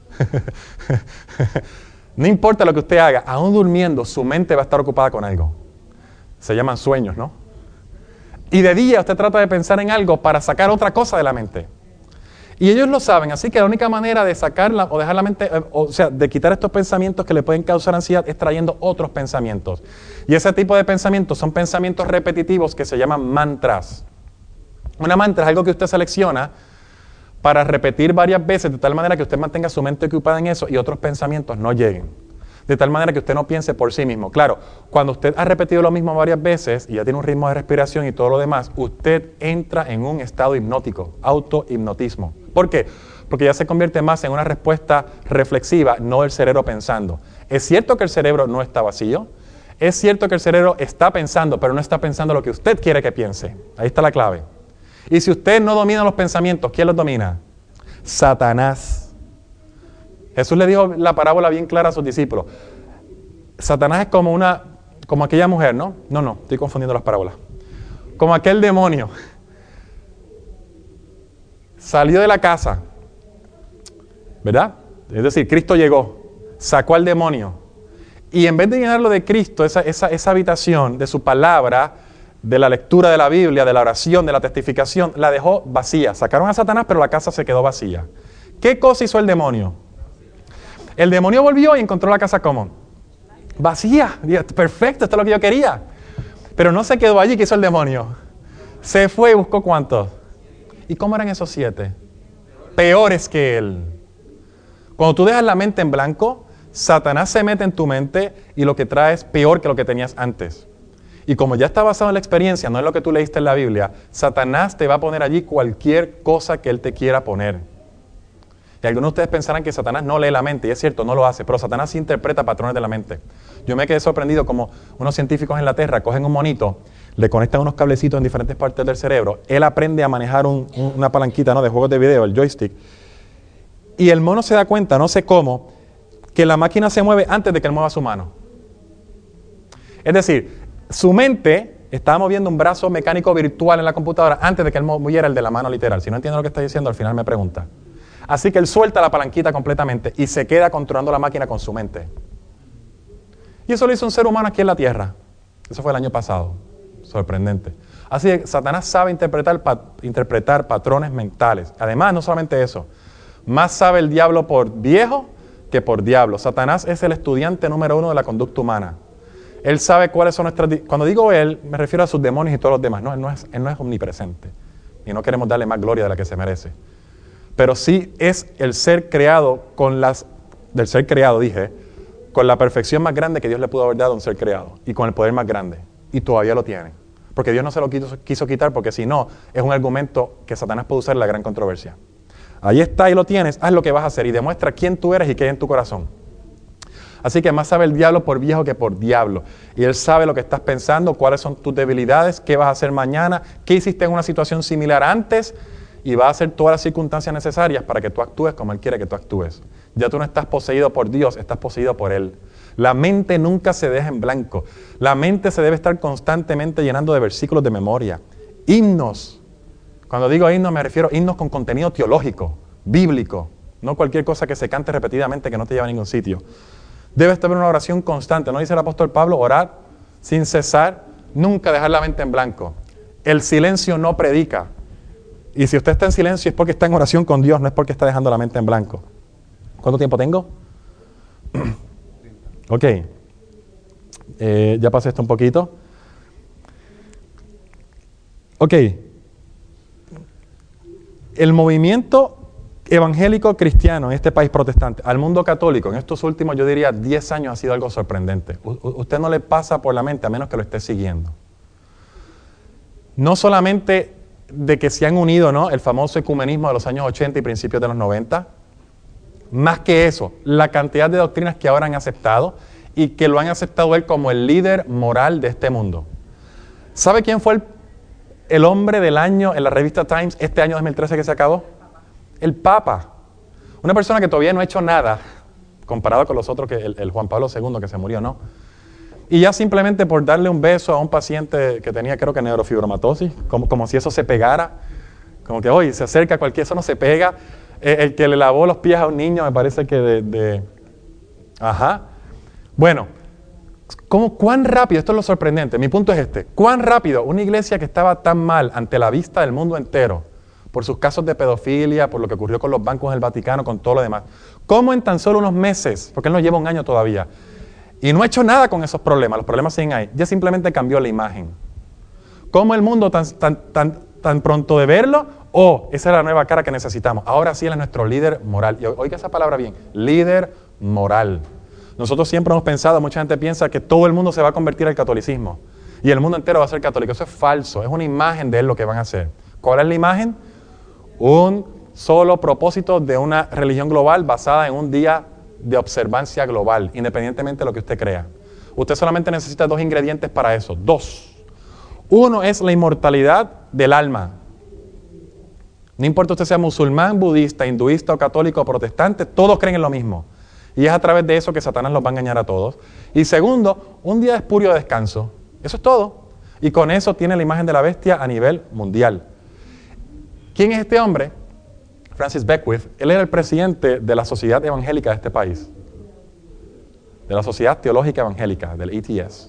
Speaker 2: No importa lo que usted haga, aún durmiendo, su mente va a estar ocupada con algo. Se llaman sueños, ¿no? Y de día usted trata de pensar en algo para sacar otra cosa de la mente. Y ellos lo saben, así que la única manera de sacarla o dejar la mente, eh, o sea, de quitar estos pensamientos que le pueden causar ansiedad es trayendo otros pensamientos. Y ese tipo de pensamientos son pensamientos repetitivos que se llaman mantras. Una mantra es algo que usted selecciona para repetir varias veces de tal manera que usted mantenga su mente ocupada en eso y otros pensamientos no lleguen. De tal manera que usted no piense por sí mismo. Claro, cuando usted ha repetido lo mismo varias veces y ya tiene un ritmo de respiración y todo lo demás, usted entra en un estado hipnótico, autohipnotismo. ¿Por qué? Porque ya se convierte más en una respuesta reflexiva, no el cerebro pensando. Es cierto que el cerebro no está vacío, es cierto que el cerebro está pensando, pero no está pensando lo que usted quiere que piense. Ahí está la clave. Y si usted no domina los pensamientos, ¿quién los domina? Satanás. Jesús le dijo la parábola bien clara a sus discípulos. Satanás es como una, como aquella mujer, ¿no? No, no, estoy confundiendo las parábolas. Como aquel demonio. Salió de la casa, ¿verdad? Es decir, Cristo llegó, sacó al demonio. Y en vez de llenarlo de Cristo, esa, esa, esa habitación de su palabra, de la lectura de la Biblia, de la oración, de la testificación, la dejó vacía. Sacaron a Satanás, pero la casa se quedó vacía. ¿Qué cosa hizo el demonio? El demonio volvió y encontró la casa ¿cómo? Vacía. Perfecto, esto es lo que yo quería. Pero no se quedó allí. ¿Qué hizo el demonio? Se fue y buscó ¿cuántos? ¿Y cómo eran esos siete? Peores que él. Cuando tú dejas la mente en blanco, Satanás se mete en tu mente y lo que trae es peor que lo que tenías antes. Y como ya está basado en la experiencia, no es lo que tú leíste en la Biblia, Satanás te va a poner allí cualquier cosa que él te quiera poner. Y algunos de ustedes pensarán que Satanás no lee la mente, y es cierto, no lo hace, pero Satanás sí interpreta patrones de la mente. Yo me quedé sorprendido como unos científicos en la Tierra cogen un monito, le conectan unos cablecitos en diferentes partes del cerebro, él aprende a manejar un, un, una palanquita, ¿no?, de juegos de video, el joystick, y el mono se da cuenta, no sé cómo, que la máquina se mueve antes de que él mueva su mano. Es decir, su mente estaba moviendo un brazo mecánico virtual en la computadora antes de que él moviera el de la mano literal. Si no entiendo lo que está diciendo, al final me pregunta. Así que él suelta la palanquita completamente y se queda controlando la máquina con su mente. Y eso lo hizo un ser humano aquí en la Tierra. Eso fue el año pasado. Sorprendente. Así que Satanás sabe interpretar, pa, interpretar patrones mentales. Además, no solamente eso. Más sabe el diablo por viejo que por diablo. Satanás es el estudiante número uno de la conducta humana. Él sabe cuáles son nuestras... Cuando digo él, me refiero a sus demonios y todos los demás. No, él no es, él no es omnipresente. Y no queremos darle más gloria de la que se merece. Pero sí es el ser creado con las... Del ser creado, dije, con la perfección más grande que Dios le pudo haber dado a un ser creado. Y con el poder más grande. Y todavía lo tiene. Porque Dios no se lo quiso, quiso quitar, porque si no, es un argumento que Satanás puede usar en la gran controversia. Ahí está y lo tienes, haz lo que vas a hacer y demuestra quién tú eres y qué hay en tu corazón. Así que más sabe el diablo por viejo que por diablo. Y él sabe lo que estás pensando, cuáles son tus debilidades, qué vas a hacer mañana, qué hiciste en una situación similar antes, y va a hacer todas las circunstancias necesarias para que tú actúes como él quiere que tú actúes. Ya tú no estás poseído por Dios, estás poseído por él. La mente nunca se deja en blanco. La mente se debe estar constantemente llenando de versículos de memoria. Himnos. Cuando digo himnos me refiero a himnos con contenido teológico, bíblico. No cualquier cosa que se cante repetidamente que no te lleva a ningún sitio. Debe estar en una oración constante. ¿No dice el apóstol Pablo? Orar sin cesar, nunca dejar la mente en blanco. El silencio no predica. Y si usted está en silencio es porque está en oración con Dios, no es porque está dejando la mente en blanco. ¿Cuánto tiempo tengo? Ok. Eh, ya pasé esto un poquito. Ok. El movimiento evangélico cristiano en este país protestante al mundo católico en estos últimos, yo diría, diez años ha sido algo sorprendente. U- usted no le pasa por la mente a menos que lo esté siguiendo. No solamente de que se han unido, ¿no?, el famoso ecumenismo de los años ochenta y principios de los noventa, más que eso, la cantidad de doctrinas que ahora han aceptado y que lo han aceptado él como el líder moral de este mundo. ¿Sabe quién fue el, el hombre del año en la revista Times este año dos mil trece que se acabó? El Papa. Una persona que todavía no ha hecho nada, comparado con los otros, que el, el Juan Pablo segundo que se murió, ¿no? Y ya simplemente por darle un beso a un paciente que tenía, creo que neurofibromatosis, como, como si eso se pegara, como que, oye, se acerca a cualquier, eso no se pega. Eh, el que le lavó los pies a un niño, me parece que de... de ajá. Bueno, ¿cómo, ¿cuán rápido? Esto es lo sorprendente. Mi punto es este. ¿Cuán rápido una iglesia que estaba tan mal ante la vista del mundo entero, por sus casos de pedofilia, por lo que ocurrió con los bancos del Vaticano, con todo lo demás, cómo en tan solo unos meses, porque él no lleva un año todavía, y no ha hecho nada con esos problemas, los problemas siguen ahí, ya simplemente cambió la imagen? ¿Cómo el mundo tan, tan, tan, tan pronto de verlo? Oh, esa es la nueva cara que necesitamos. Ahora sí él es nuestro líder moral. Y oiga esa palabra bien, líder moral. Nosotros siempre hemos pensado, mucha gente piensa que todo el mundo se va a convertir al catolicismo y el mundo entero va a ser católico. Eso es falso, es una imagen de él lo que van a hacer. ¿Cuál es la imagen? Un solo propósito de una religión global basada en un día de observancia global, independientemente de lo que usted crea. Usted solamente necesita dos ingredientes para eso, dos. Uno es la inmortalidad del alma. No importa usted sea musulmán, budista, hinduista o católico o protestante, todos creen en lo mismo. Y es a través de eso que Satanás los va a engañar a todos. Y segundo, un día de espurio descanso. Eso es todo. Y con eso tiene la imagen de la bestia a nivel mundial. ¿Quién es este hombre? Francis Beckwith. Él era el presidente de la Sociedad Evangélica de este país. De la Sociedad Teológica Evangélica, del E T S.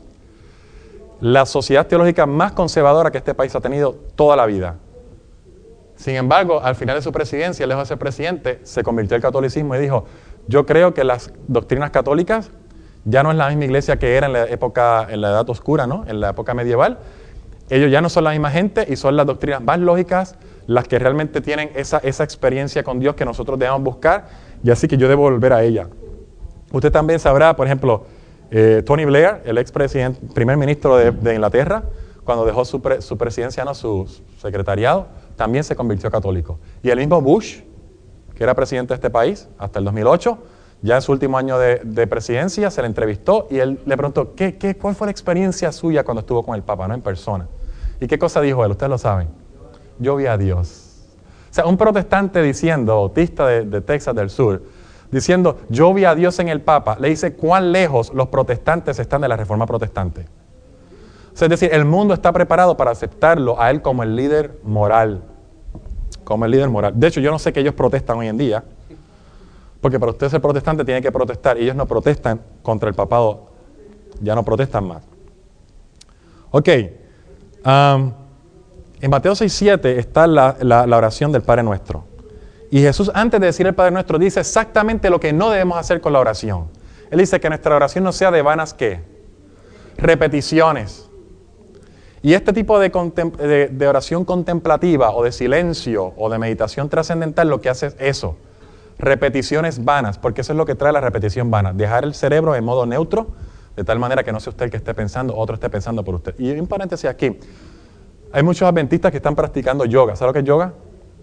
Speaker 2: La sociedad teológica más conservadora que este país ha tenido toda la vida. Sin embargo, al final de su presidencia, lejos de ser presidente, se convirtió al catolicismo y dijo: yo creo que las doctrinas católicas ya no es la misma iglesia que era en la época, en la Edad Oscura, ¿no?, en la época medieval. Ellos ya no son la misma gente y son las doctrinas más lógicas, las que realmente tienen esa, esa experiencia con Dios que nosotros debemos buscar, y así que yo debo volver a ella. Usted también sabrá, por ejemplo, eh, Tony Blair, el ex primer ministro de, de Inglaterra, cuando dejó su, pre, su presidencia, ¿no?, su, su secretariado, también se convirtió católico. Y el mismo Bush, que era presidente de este país hasta el dos mil ocho, ya en su último año de, de presidencia, se le entrevistó y él le preguntó, ¿qué, qué, ¿cuál fue la experiencia suya cuando estuvo con el Papa, no en persona? ¿Y qué cosa dijo él? Ustedes lo saben. Yo vi a Dios. O sea, un protestante diciendo, bautista de, de Texas del Sur, diciendo, yo vi a Dios en el Papa, le dice cuán lejos los protestantes están de la reforma protestante. O sea, es decir, el mundo está preparado para aceptarlo a él como el líder moral. Como el líder moral. De hecho, yo no sé que ellos protestan hoy en día, porque para usted ser protestante tiene que protestar, y ellos no protestan contra el papado, ya no protestan más. Ok, um, en Mateo seis siete está la, la, la oración del Padre Nuestro. Y Jesús, antes de decir el Padre Nuestro, dice exactamente lo que no debemos hacer con la oración. Él dice que nuestra oración no sea de vanas, ¿qué? Repeticiones. Y este tipo de, de, de oración contemplativa o de silencio o de meditación trascendental lo que hace es eso, repeticiones vanas, porque eso es lo que trae la repetición vana, dejar el cerebro en modo neutro, de tal manera que no sea usted el que esté pensando, otro esté pensando por usted. Y un paréntesis aquí, hay muchos adventistas que están practicando yoga. ¿Sabe lo que es yoga?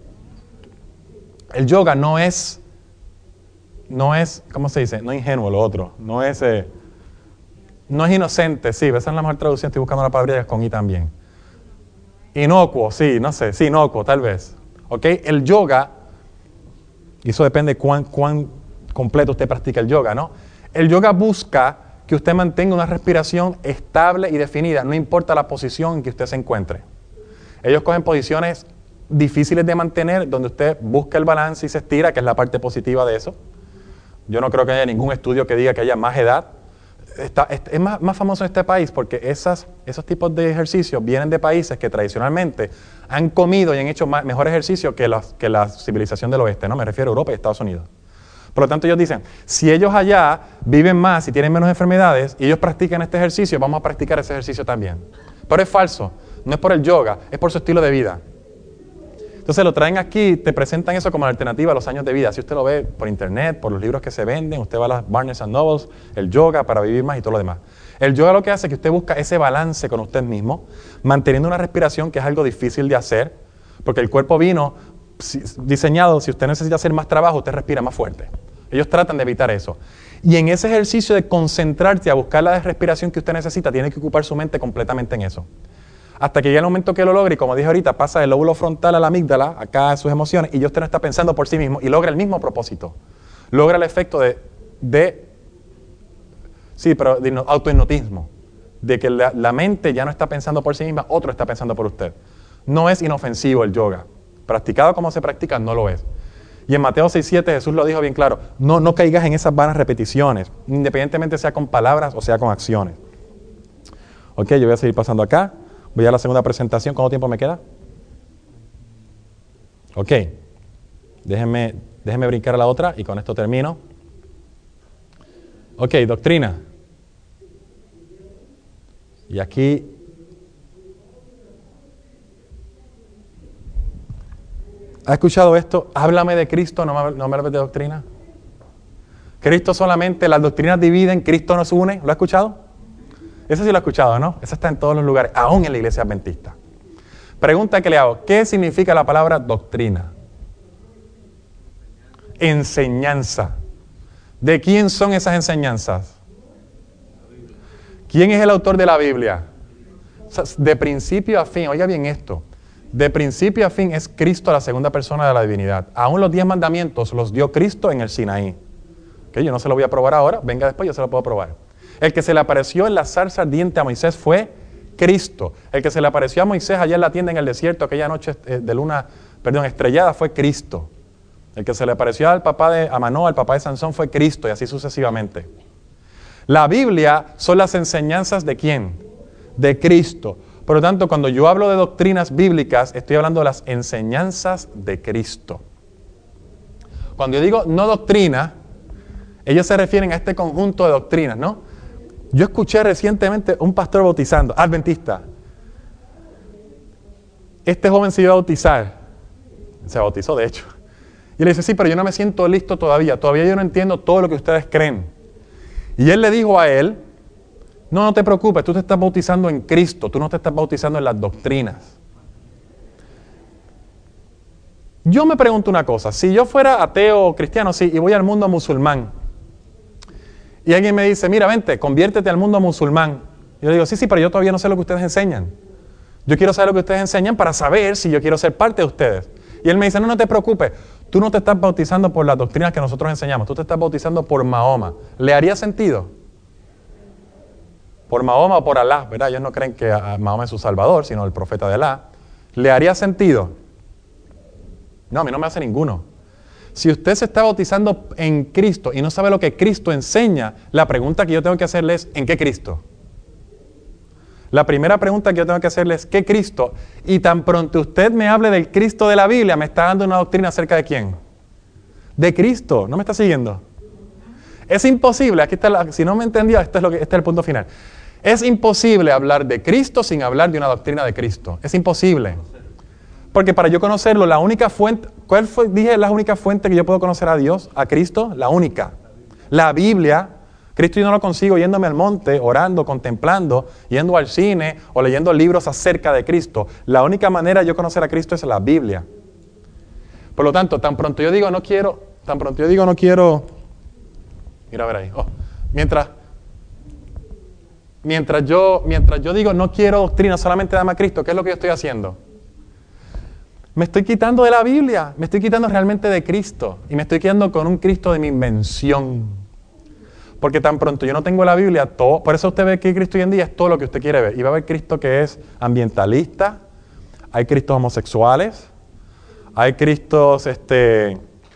Speaker 2: El yoga no es, no es, ¿cómo se dice? No ingenuo lo otro, no es... Eh, No es inocente, sí, esa es la mejor traducción, estoy buscando la palabra con I también. Inocuo, sí, no sé, sí, inocuo, tal vez. ¿Ok? El yoga, y eso depende de cuán, cuán completo usted practica el yoga, ¿no? El yoga busca que usted mantenga una respiración estable y definida, no importa la posición en que usted se encuentre. Ellos cogen posiciones difíciles de mantener, donde usted busca el balance y se estira, que es la parte positiva de eso. Yo no creo que haya ningún estudio que diga que haya más edad. Está, es más, más famoso en este país porque esas, esos tipos de ejercicios vienen de países que tradicionalmente han comido y han hecho más, mejor ejercicio que la, que la civilización del oeste, ¿no? Me refiero a Europa y Estados Unidos. Por lo tanto, ellos dicen, si ellos allá viven más y tienen menos enfermedades y ellos practican este ejercicio, vamos a practicar ese ejercicio también. Pero es falso, no es por el yoga, es por su estilo de vida. Entonces lo traen aquí, te presentan eso como alternativa a los años de vida. Si usted lo ve por internet, por los libros que se venden, usted va a las Barnes and Nobles, el yoga para vivir más y todo lo demás. El yoga lo que hace es que usted busca ese balance con usted mismo, manteniendo una respiración que es algo difícil de hacer, porque el cuerpo vino diseñado, si usted necesita hacer más trabajo, usted respira más fuerte. Ellos tratan de evitar eso. Y en ese ejercicio de concentrarse a buscar la respiración que usted necesita, tiene que ocupar su mente completamente en eso. Hasta que llegue el momento que lo logre, y como dije ahorita, pasa del lóbulo frontal a la amígdala, acá a sus emociones, y ya usted no está pensando por sí mismo, y logra el mismo propósito. Logra el efecto de, de sí, pero de autohipnotismo, de que la, la mente ya no está pensando por sí misma, otro está pensando por usted. No es inofensivo el yoga. Practicado como se practica, no lo es. Y en Mateo seis siete Jesús lo dijo bien claro, no, no caigas en esas vanas repeticiones, independientemente sea con palabras o sea con acciones. Ok, yo voy a seguir pasando acá. Voy a la segunda presentación. ¿Cuánto tiempo me queda? Ok. Déjenme, déjenme brincar a la otra y con esto termino. Ok, doctrina. Y aquí... ¿Ha escuchado esto? Háblame de Cristo, no me, no me hables de doctrina. Cristo solamente, las doctrinas dividen, Cristo nos une. ¿Lo ha escuchado? Eso sí lo he escuchado, ¿no? Eso está en todos los lugares, aún en la iglesia adventista. Pregunta que le hago, ¿qué significa la palabra doctrina? Enseñanza. ¿De quién son esas enseñanzas? ¿Quién es el autor de la Biblia? De principio a fin, oiga bien esto, de principio a fin es Cristo la segunda persona de la divinidad. Aún los diez mandamientos los dio Cristo en el Sinaí. Okay, yo no se lo voy a probar ahora, venga después, yo se lo puedo probar. El que se le apareció en la zarza ardiente a Moisés fue Cristo. El que se le apareció a Moisés allá en la tienda en el desierto aquella noche de luna, perdón, estrellada fue Cristo. El que se le apareció al papá de a Manoah, al papá de Sansón fue Cristo y así sucesivamente. La Biblia son las enseñanzas ¿de quién? De Cristo. Por lo tanto, cuando yo hablo de doctrinas bíblicas, estoy hablando de las enseñanzas de Cristo. Cuando yo digo no doctrina, ellos se refieren a este conjunto de doctrinas, ¿no? Yo escuché recientemente un pastor bautizando, adventista. Este joven se iba a bautizar. Se bautizó, de hecho. Y le dice, sí, pero yo no me siento listo todavía. Todavía yo no entiendo todo lo que ustedes creen. Y él le dijo a él, no, no te preocupes, tú te estás bautizando en Cristo. Tú no te estás bautizando en las doctrinas. Yo me pregunto una cosa. Si yo fuera ateo o cristiano, sí, y voy al mundo musulmán, y alguien me dice, mira, vente, conviértete al mundo musulmán. Y yo le digo, sí, sí, pero yo todavía no sé lo que ustedes enseñan. Yo quiero saber lo que ustedes enseñan para saber si yo quiero ser parte de ustedes. Y él me dice, no, no te preocupes, tú no te estás bautizando por las doctrinas que nosotros enseñamos, tú te estás bautizando por Mahoma. ¿Le haría sentido? Por Mahoma o por Alá, ¿verdad? Ellos no creen que Mahoma es su salvador, sino el profeta de Alá. ¿Le haría sentido? No, a mí no me hace ninguno. Si usted se está bautizando en Cristo y no sabe lo que Cristo enseña, la pregunta que yo tengo que hacerle es, ¿en qué Cristo? La primera pregunta que yo tengo que hacerle es, ¿qué Cristo? Y tan pronto usted me hable del Cristo de la Biblia, me está dando una doctrina acerca de quién. De Cristo. ¿No me está siguiendo? Es imposible, aquí está la, si no me entendió, este es, lo que, este es el punto final. Es imposible hablar de Cristo sin hablar de una doctrina de Cristo. Es imposible. Porque para yo conocerlo, la única fuente, ¿cuál fue? Dije la única fuente que yo puedo conocer a Dios, a Cristo, la única. La Biblia. Cristo yo no lo consigo yéndome al monte, orando, contemplando, yendo al cine o leyendo libros acerca de Cristo. La única manera de yo conocer a Cristo es la Biblia. Por lo tanto, tan pronto yo digo no quiero, tan pronto yo digo no quiero, mira a ver ahí, oh, mientras, mientras yo, mientras yo digo no quiero doctrina, solamente dame a Cristo, ¿qué es lo que yo estoy haciendo? Me estoy quitando de la Biblia, me estoy quitando realmente de Cristo y me estoy quedando con un Cristo de mi invención. Porque tan pronto yo no tengo la Biblia, todo, por eso usted ve que Cristo hoy en día es todo lo que usted quiere ver. Y va a haber Cristo que es ambientalista, hay Cristos homosexuales, hay Cristos, este...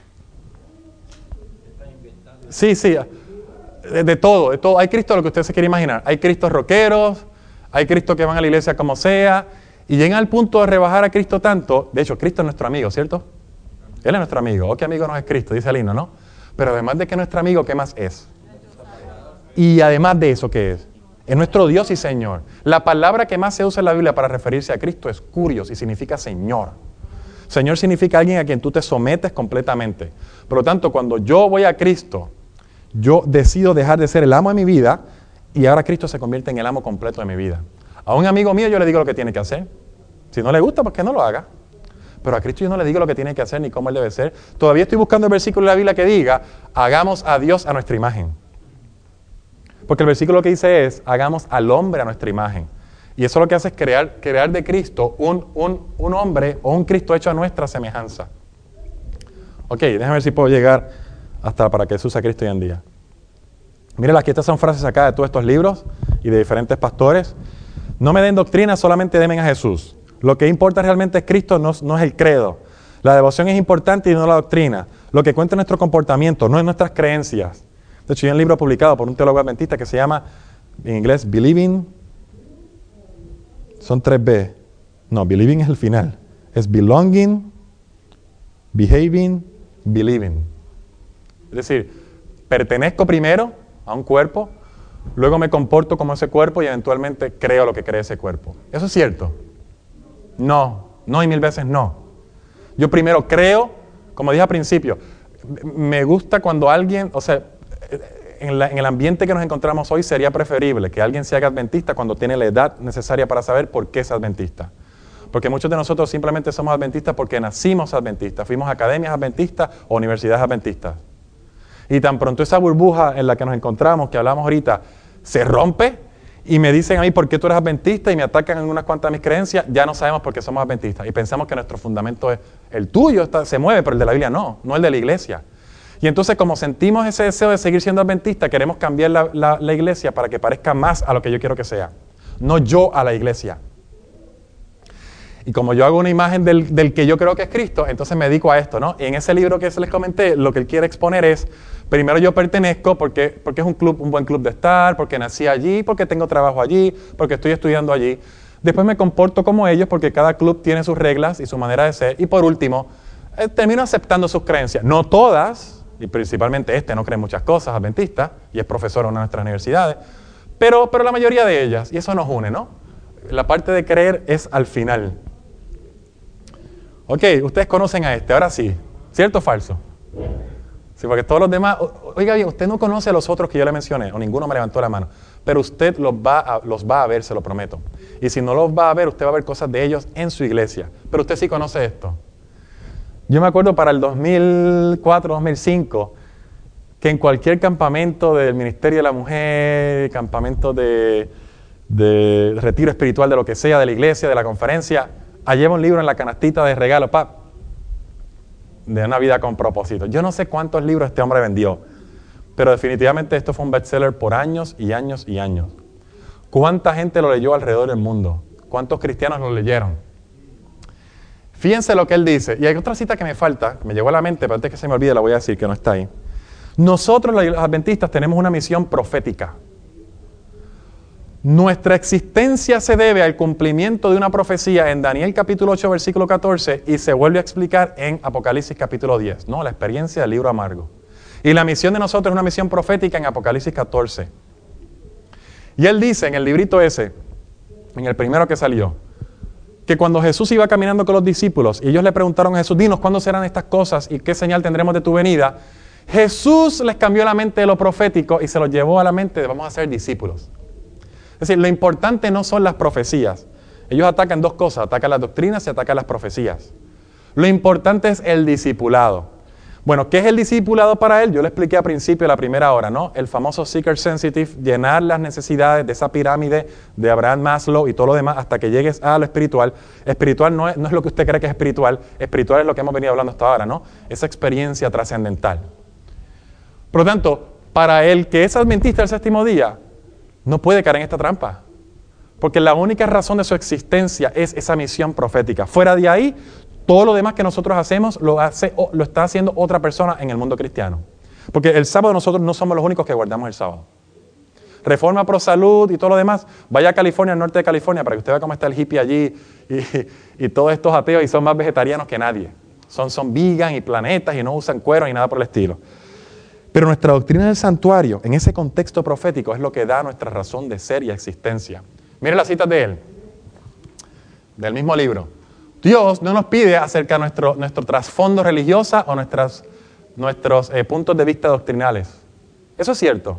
Speaker 2: Sí, sí, de, de todo, de todo. Hay Cristo lo que usted se quiere imaginar. Hay Cristos rockeros, hay Cristos que van a la iglesia como sea, y llegan al punto de rebajar a Cristo tanto. De hecho, Cristo es nuestro amigo, ¿cierto? Él es nuestro amigo. ¿O qué amigo no es Cristo? Dice el himno, ¿no? Pero además de que es nuestro amigo, ¿qué más es? Y además de eso, ¿qué es? Es nuestro Dios y Señor. La palabra que más se usa en la Biblia para referirse a Cristo es Kurios y significa Señor. Señor significa alguien a quien tú te sometes completamente. Por lo tanto, cuando yo voy a Cristo, yo decido dejar de ser el amo de mi vida y ahora Cristo se convierte en el amo completo de mi vida. A un amigo mío yo le digo lo que tiene que hacer. Si no le gusta, pues que no lo haga. Pero a Cristo yo no le digo lo que tiene que hacer ni cómo Él debe ser. Todavía estoy buscando el versículo de la Biblia que diga, hagamos a Dios a nuestra imagen. Porque el versículo que dice es, hagamos al hombre a nuestra imagen. Y eso lo que hace es crear, crear de Cristo un, un, un hombre o un Cristo hecho a nuestra semejanza. Ok, déjame ver si puedo llegar hasta para que Jesús sea Cristo hoy en día. Miren, aquí estas son frases sacadas de todos estos libros y de diferentes pastores. No me den doctrina, solamente denme a Jesús. Lo que importa realmente es Cristo, no, no es el credo. La devoción es importante y no la doctrina. Lo que cuenta es nuestro comportamiento, no es nuestras creencias. De hecho, hay un libro publicado por un teólogo adventista que se llama, en inglés, Believing. Son tres B. No, Believing es el final. Es Belonging, Behaving, Believing. Es decir, pertenezco primero a un cuerpo, luego me comporto como ese cuerpo y eventualmente creo lo que cree ese cuerpo. ¿Eso es cierto? No, no y mil veces no. Yo primero creo, como dije al principio, me gusta cuando alguien, o sea, en, la, en el ambiente que nos encontramos hoy sería preferible que alguien se haga adventista cuando tiene la edad necesaria para saber por qué es adventista. Porque muchos de nosotros simplemente somos adventistas porque nacimos adventistas, fuimos a academias adventistas o universidades adventistas. Y tan pronto esa burbuja en la que nos encontramos, que hablamos ahorita, se rompe y me dicen a mí por qué tú eres adventista y me atacan en unas cuantas de mis creencias, ya no sabemos por qué somos adventistas. Y pensamos que nuestro fundamento es el tuyo, está, se mueve, pero el de la Biblia no, no el de la iglesia. Y entonces como sentimos ese deseo de seguir siendo adventistas, queremos cambiar la, la, la iglesia para que parezca más a lo que yo quiero que sea. No yo a la iglesia. Y como yo hago una imagen del, del que yo creo que es Cristo, entonces me dedico a esto, ¿no? Y en ese libro que les comenté, lo que él quiere exponer es, primero yo pertenezco porque, porque es un club, un buen club de estar, porque nací allí, porque tengo trabajo allí, porque estoy estudiando allí. Después me comporto como ellos porque cada club tiene sus reglas y su manera de ser. Y por último, eh, termino aceptando sus creencias. No todas, y principalmente este no cree muchas cosas, adventista, y es profesor en una de nuestras universidades, pero, pero la mayoría de ellas, y eso nos une, ¿no? La parte de creer es al final. Ok, ustedes conocen a este, ahora sí. ¿Cierto o falso? Sí, porque todos los demás, oiga bien, usted no conoce a los otros que yo le mencioné, o ninguno me levantó la mano, pero usted los va a, los va a ver, se lo prometo. Y si no los va a ver, usted va a ver cosas de ellos en su iglesia. Pero usted sí conoce esto. Yo me acuerdo para el dos mil cuatro, dos mil cinco, que en cualquier campamento del Ministerio de la Mujer, campamento de, de retiro espiritual, de lo que sea, de la iglesia, de la conferencia, lleva un libro en la canastita de regalo, pap, de una vida con propósito. Yo no sé cuántos libros este hombre vendió, pero definitivamente esto fue un bestseller por años y años y años. ¿Cuánta gente lo leyó alrededor del mundo? ¿Cuántos cristianos lo leyeron? Fíjense lo que él dice. Y hay otra cita que me falta, que me llegó a la mente, pero antes que se me olvide la voy a decir, que no está ahí. Nosotros los adventistas tenemos una misión profética. Nuestra existencia se debe al cumplimiento de una profecía en Daniel capítulo ocho, versículo catorce, y se vuelve a explicar en Apocalipsis capítulo diez, ¿no? La experiencia del libro amargo. Y la misión de nosotros es una misión profética en Apocalipsis catorce. Y él dice en el librito ese, en el primero que salió, que cuando Jesús iba caminando con los discípulos, y ellos le preguntaron a Jesús, dinos, ¿cuándo serán estas cosas y qué señal tendremos de tu venida? Jesús les cambió la mente de lo profético y se los llevó a la mente de vamos a ser discípulos. Es decir, lo importante no son las profecías. Ellos atacan dos cosas, atacan las doctrinas y atacan las profecías. Lo importante es el discipulado. Bueno, ¿qué es el discipulado para él? Yo le expliqué al principio de la primera hora, ¿no? El famoso seeker sensitive, llenar las necesidades de esa pirámide de Abraham Maslow y todo lo demás hasta que llegues a lo espiritual. Espiritual no es, no es lo que usted cree que es espiritual, espiritual es lo que hemos venido hablando hasta ahora, ¿no? Esa experiencia trascendental. Por lo tanto, para el que es adventista del séptimo día, no puede caer en esta trampa, porque la única razón de su existencia es esa misión profética. Fuera de ahí, todo lo demás que nosotros hacemos lo, hace, lo está haciendo otra persona en el mundo cristiano. Porque el sábado nosotros no somos los únicos que guardamos el sábado. Reforma Pro Salud y todo lo demás, vaya a California, al norte de California, para que usted vea cómo está el hippie allí y, y todos estos ateos y son más vegetarianos que nadie. Son, son vegan y planetas y no usan cuero ni nada por el estilo. Pero nuestra doctrina del santuario, en ese contexto profético, es lo que da nuestra razón de ser y existencia. Mire las citas de él, del mismo libro. Usted Dios no nos pide acerca de nuestro, nuestro trasfondo religioso o nuestras, nuestros eh, puntos de vista doctrinales. Eso es cierto.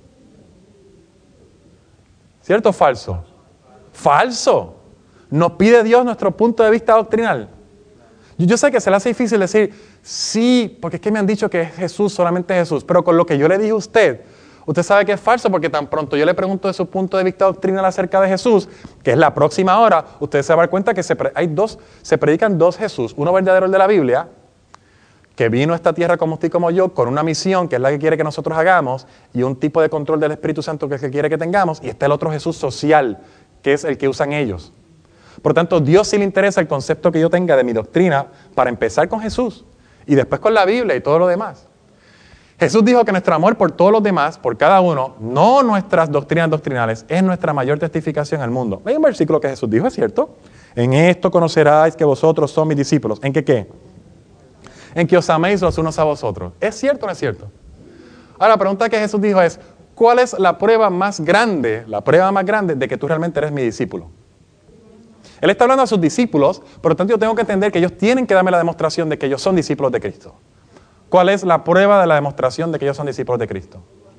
Speaker 2: ¿Cierto o falso? Falso. Nos pide Dios nuestro punto de vista doctrinal. Yo, yo sé que se le hace difícil decir, sí, porque es que me han dicho que es Jesús, solamente Jesús. Pero con lo que yo le dije a usted, usted sabe que es falso porque tan pronto yo le pregunto de su punto de vista doctrinal acerca de Jesús, que es la próxima hora, usted se va a dar cuenta que se, hay dos, se predican dos Jesús. Uno verdadero, el de la Biblia, que vino a esta tierra como usted y como yo, con una misión que es la que quiere que nosotros hagamos, y un tipo de control del Espíritu Santo que es el que quiere que tengamos, y está el otro Jesús social, que es el que usan ellos. Por tanto, Dios sí le interesa el concepto que yo tenga de mi doctrina para empezar con Jesús, y después con la Biblia y todo lo demás. Jesús dijo que nuestro amor por todos los demás, por cada uno, no nuestras doctrinas doctrinales, es nuestra mayor testificación al mundo. Hay un versículo que Jesús dijo, ¿es cierto? En esto conoceráis que vosotros sois mis discípulos. ¿En qué qué? En que os améis los unos a vosotros. ¿Es cierto o no es cierto? Ahora, la pregunta que Jesús dijo es, ¿cuál es la prueba más grande, la prueba más grande de que tú realmente eres mi discípulo? Él está hablando a sus discípulos, por lo tanto yo tengo que entender que ellos tienen que darme la demostración de que ellos son discípulos de Cristo. ¿Cuál es la prueba de la demostración de que ellos son discípulos de Cristo?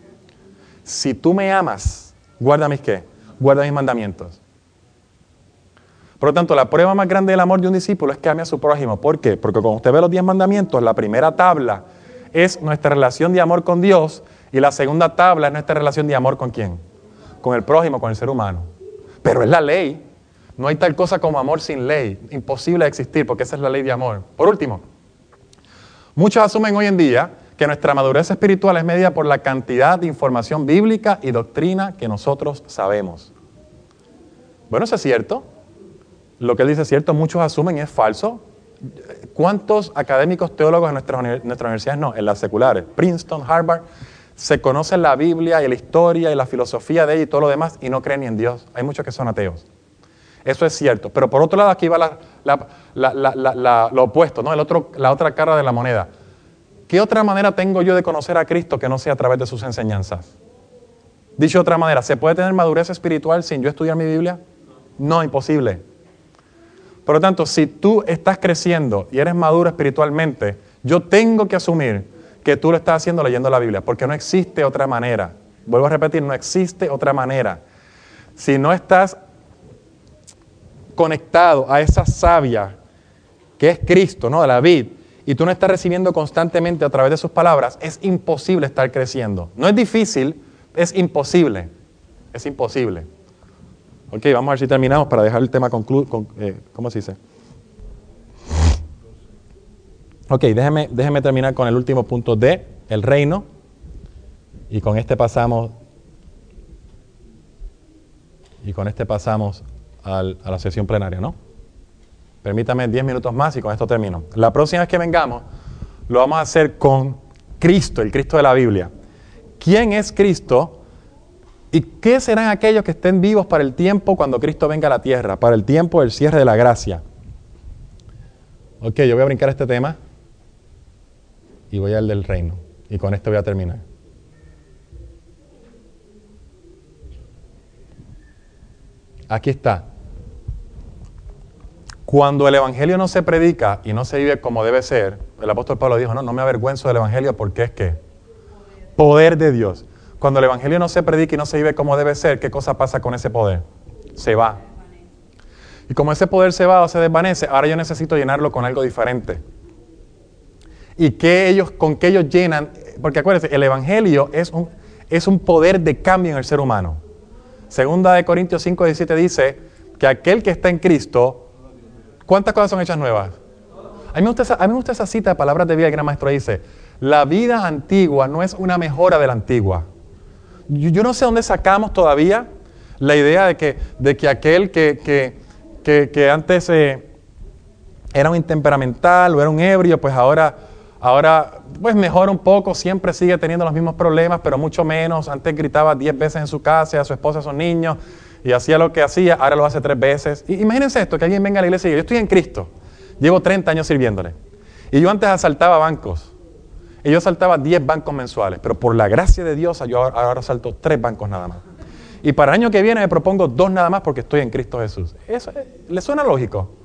Speaker 2: Si tú me amas, guarda mis ¿qué? Guarda mis mandamientos. Por lo tanto, la prueba más grande del amor de un discípulo es que ame a su prójimo. ¿Por qué? Porque cuando usted ve los diez mandamientos, la primera tabla es nuestra relación de amor con Dios y la segunda tabla es nuestra relación de amor ¿con quién? Con el prójimo, con el ser humano. Pero es la ley. No hay tal cosa como amor sin ley. Imposible de existir porque esa es la ley de amor. Por último, muchos asumen hoy en día que nuestra madurez espiritual es medida por la cantidad de información bíblica y doctrina que nosotros sabemos. Bueno, eso es cierto. Lo que él dice es cierto, muchos asumen y es falso. ¿Cuántos académicos teólogos en nuestras, nuestras universidades, no, en las seculares, Princeton, Harvard, se conocen la Biblia y la historia y la filosofía de ella y todo lo demás y no creen ni en Dios? Hay muchos que son ateos. Eso es cierto. Pero por otro lado, aquí va la, la, la, la, la, la, lo opuesto, ¿no? El otro, la otra cara de la moneda. ¿Qué otra manera tengo yo de conocer a Cristo que no sea a través de sus enseñanzas? Dicho de otra manera, ¿se puede tener madurez espiritual sin yo estudiar mi Biblia? No, imposible. Por lo tanto, si tú estás creciendo y eres maduro espiritualmente, yo tengo que asumir que tú lo estás haciendo leyendo la Biblia, porque no existe otra manera. Vuelvo a repetir, no existe otra manera. Si no estás conectado a esa savia que es Cristo, ¿no? De la vid, y tú no estás recibiendo constantemente a través de sus palabras, es imposible estar creciendo. No es difícil, es imposible. Es imposible. Ok, vamos a ver si terminamos para dejar el tema concluido. Con, eh, ¿Cómo se dice? Ok, déjeme, déjeme terminar con el último punto de el reino. Y con este pasamos. Y con este pasamos al, a la sesión plenaria, ¿no? Permítame diez minutos más y con esto termino. La próxima vez que vengamos, lo vamos a hacer con Cristo, el Cristo de la Biblia. ¿Quién es Cristo? ¿Y qué serán aquellos que estén vivos para el tiempo cuando Cristo venga a la tierra? Para el tiempo del cierre de la gracia. Ok, yo voy a brincar este tema y voy al del reino. Y con esto voy a terminar. Aquí está. Cuando el Evangelio no se predica y no se vive como debe ser, el apóstol Pablo dijo, no, no me avergüenzo del Evangelio porque es que poder de Dios. Cuando el Evangelio no se predica y no se vive como debe ser, ¿qué cosa pasa con ese poder? Se va. Y como ese poder se va o se desvanece, ahora yo necesito llenarlo con algo diferente. ¿Y qué ellos, con qué ellos llenan? Porque acuérdense, el Evangelio es un, es un poder de cambio en el ser humano. Segunda de Corintios cinco diecisiete dice que aquel que está en Cristo, ¿cuántas cosas son hechas nuevas? A mí me gusta esa, a mí me gusta esa cita de Palabras de Vida que el gran maestro dice, la vida antigua no es una mejora de la antigua. Yo, yo no sé dónde sacamos todavía la idea de que, de que aquel que, que, que, que antes eh, era un intemperamental o era un ebrio, pues ahora, ahora pues mejora un poco, siempre sigue teniendo los mismos problemas, pero mucho menos. Antes gritaba diez veces en su casa, a su esposa, a sus niños, y hacía lo que hacía, ahora lo hace tres veces. Y imagínense esto, que alguien venga a la iglesia y diga, yo estoy en Cristo, llevo treinta años sirviéndole, y yo antes asaltaba bancos, y yo asaltaba diez bancos mensuales, pero por la gracia de Dios yo ahora asalto tres bancos nada más. Y para el año que viene me propongo dos nada más porque estoy en Cristo Jesús. ¿Eso ¿le suena lógico?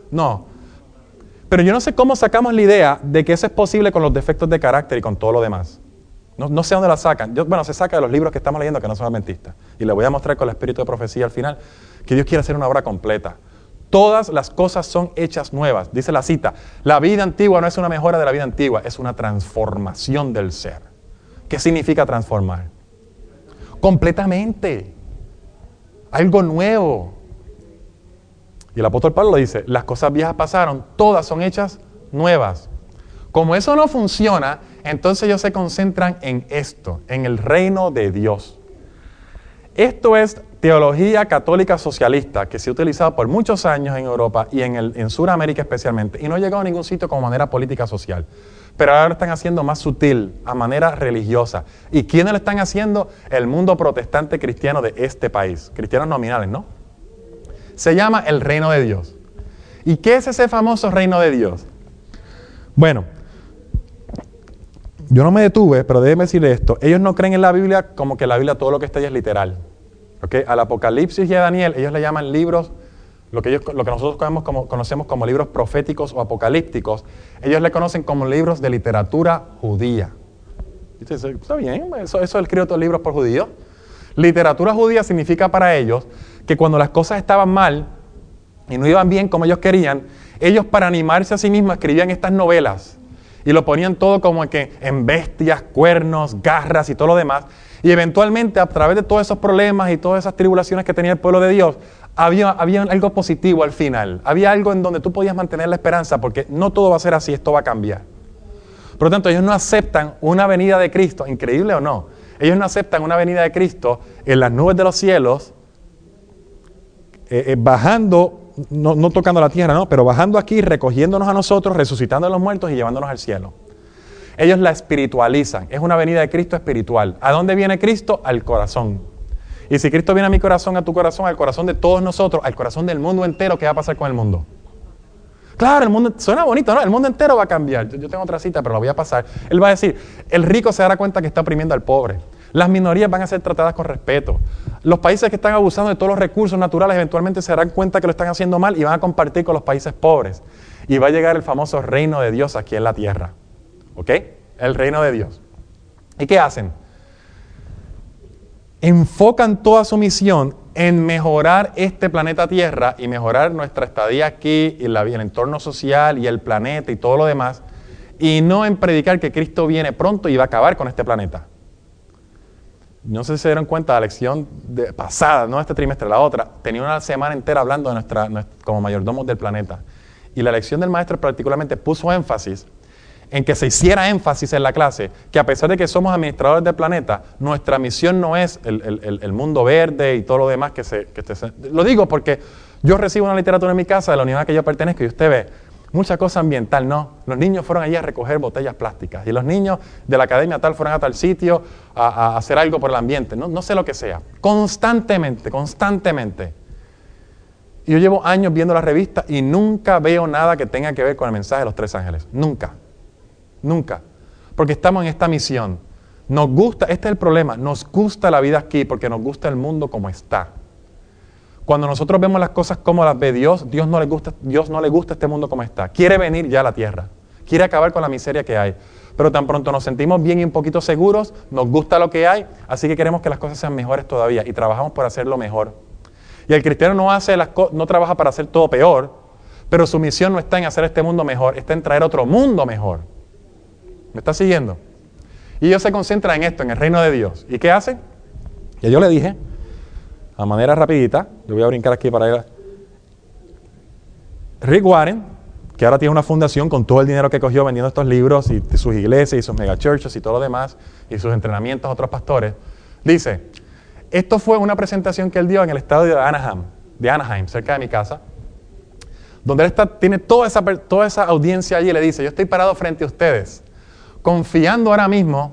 Speaker 2: No. Pero yo no sé cómo sacamos la idea de que eso es posible con los defectos de carácter y con todo lo demás. No, no sé dónde la sacan. Yo, bueno, se saca de los libros que estamos leyendo que no son adventistas. Y le voy a mostrar con el espíritu de profecía al final que Dios quiere hacer una obra completa. Todas las cosas son hechas nuevas. Dice la cita, la vida antigua no es una mejora de la vida antigua, es una transformación del ser. ¿Qué significa transformar? Completamente. Algo nuevo. Y el apóstol Pablo dice, las cosas viejas pasaron, todas son hechas nuevas. Como eso no funciona, entonces ellos se concentran en esto, en el reino de Dios. Esto es teología católica socialista que se ha utilizado por muchos años en Europa y en, el, en Sudamérica especialmente, y no ha llegado a ningún sitio como manera política social. Pero ahora lo están haciendo más sutil, a manera religiosa. ¿Y quiénes lo están haciendo? El mundo protestante cristiano de este país. Cristianos nominales, ¿no? Se llama el reino de Dios. ¿Y qué es ese famoso reino de Dios? Bueno, yo no me detuve, pero déjeme decirle esto. Ellos no creen en la Biblia como que la Biblia todo lo que está ahí es literal. ¿Okay? Al Apocalipsis y a Daniel, ellos le llaman libros, lo que, ellos, lo que nosotros conocemos como, conocemos como libros proféticos o apocalípticos, ellos le conocen como libros de literatura judía. Y usted dice, está bien, eso, eso él escribió estos libros por judíos. Literatura judía significa para ellos que cuando las cosas estaban mal y no iban bien como ellos querían, ellos para animarse a sí mismos escribían estas novelas y lo ponían todo como que en bestias, cuernos, garras y todo lo demás. Y eventualmente a través de todos esos problemas y todas esas tribulaciones que tenía el pueblo de Dios, había, había algo positivo al final. Había algo en donde tú podías mantener la esperanza porque no todo va a ser así, esto va a cambiar. Por lo tanto, ellos no aceptan una venida de Cristo, increíble o no, ellos no aceptan una venida de Cristo en las nubes de los cielos, eh, eh, bajando, no, no tocando la tierra, no, pero bajando aquí, recogiéndonos a nosotros, resucitando a los muertos y llevándonos al cielo. Ellos la espiritualizan, es una venida de Cristo espiritual. ¿A dónde viene Cristo? Al corazón. Y si Cristo viene a mi corazón, a tu corazón, al corazón de todos nosotros, al corazón del mundo entero, ¿qué va a pasar con el mundo? Claro, el mundo, suena bonito, ¿no? El mundo entero va a cambiar. Yo, yo tengo otra cita, pero la voy a pasar. Él va a decir, el rico se dará cuenta que está oprimiendo al pobre. Las minorías van a ser tratadas con respeto. Los países que están abusando de todos los recursos naturales eventualmente se darán cuenta que lo están haciendo mal y van a compartir con los países pobres. Y va a llegar el famoso reino de Dios aquí en la tierra. ¿Ok? El reino de Dios. ¿Y qué hacen? Enfocan toda su misión en mejorar este planeta Tierra y mejorar nuestra estadía aquí, y la, el entorno social y el planeta y todo lo demás, y no en predicar que Cristo viene pronto y va a acabar con este planeta. No sé si se dieron cuenta, la lección de, pasada, no este trimestre, la otra, tenía una semana entera hablando de nuestra, nuestra, como mayordomos del planeta. Y la lección del maestro particularmente puso énfasis en que se hiciera énfasis en la clase, que a pesar de que somos administradores del planeta, nuestra misión no es el, el, el mundo verde y todo lo demás que se, que se... Lo digo porque yo recibo una literatura en mi casa de la unidad a que yo pertenezco y usted ve mucha cosa ambiental, no. Los niños fueron allí a recoger botellas plásticas y los niños de la academia tal fueron a tal sitio a, a hacer algo por el ambiente, no, no sé lo que sea. Constantemente, constantemente. Y yo llevo años viendo la revista y nunca veo nada que tenga que ver con el mensaje de los tres ángeles. Nunca. Nunca. Porque estamos en esta misión. Nos gusta, este es el problema, nos gusta la vida aquí porque nos gusta el mundo como está. Cuando nosotros vemos las cosas como las ve Dios, Dios no le gusta, Dios no le gusta este mundo como está. Quiere venir ya a la tierra. Quiere acabar con la miseria que hay. Pero tan pronto nos sentimos bien y un poquito seguros, nos gusta lo que hay, así que queremos que las cosas sean mejores todavía y trabajamos por hacerlo mejor. Y el cristiano no, hace las co- no trabaja para hacer todo peor, pero su misión no está en hacer este mundo mejor, está en traer otro mundo mejor. ¿Me está siguiendo? Y ellos se concentran en esto, en el reino de Dios. ¿Y qué hacen? Ya yo le dije, a manera rapidita, yo voy a brincar aquí para ir. Rick Warren, que ahora tiene una fundación con todo el dinero que cogió vendiendo estos libros y sus iglesias y sus megachurches y todo lo demás, y sus entrenamientos a otros pastores, dice, esto fue una presentación que él dio en el estado de Anaheim, de Anaheim, cerca de mi casa, donde él está, tiene toda esa, toda esa audiencia allí y le dice, yo estoy parado frente a ustedes, confiando ahora mismo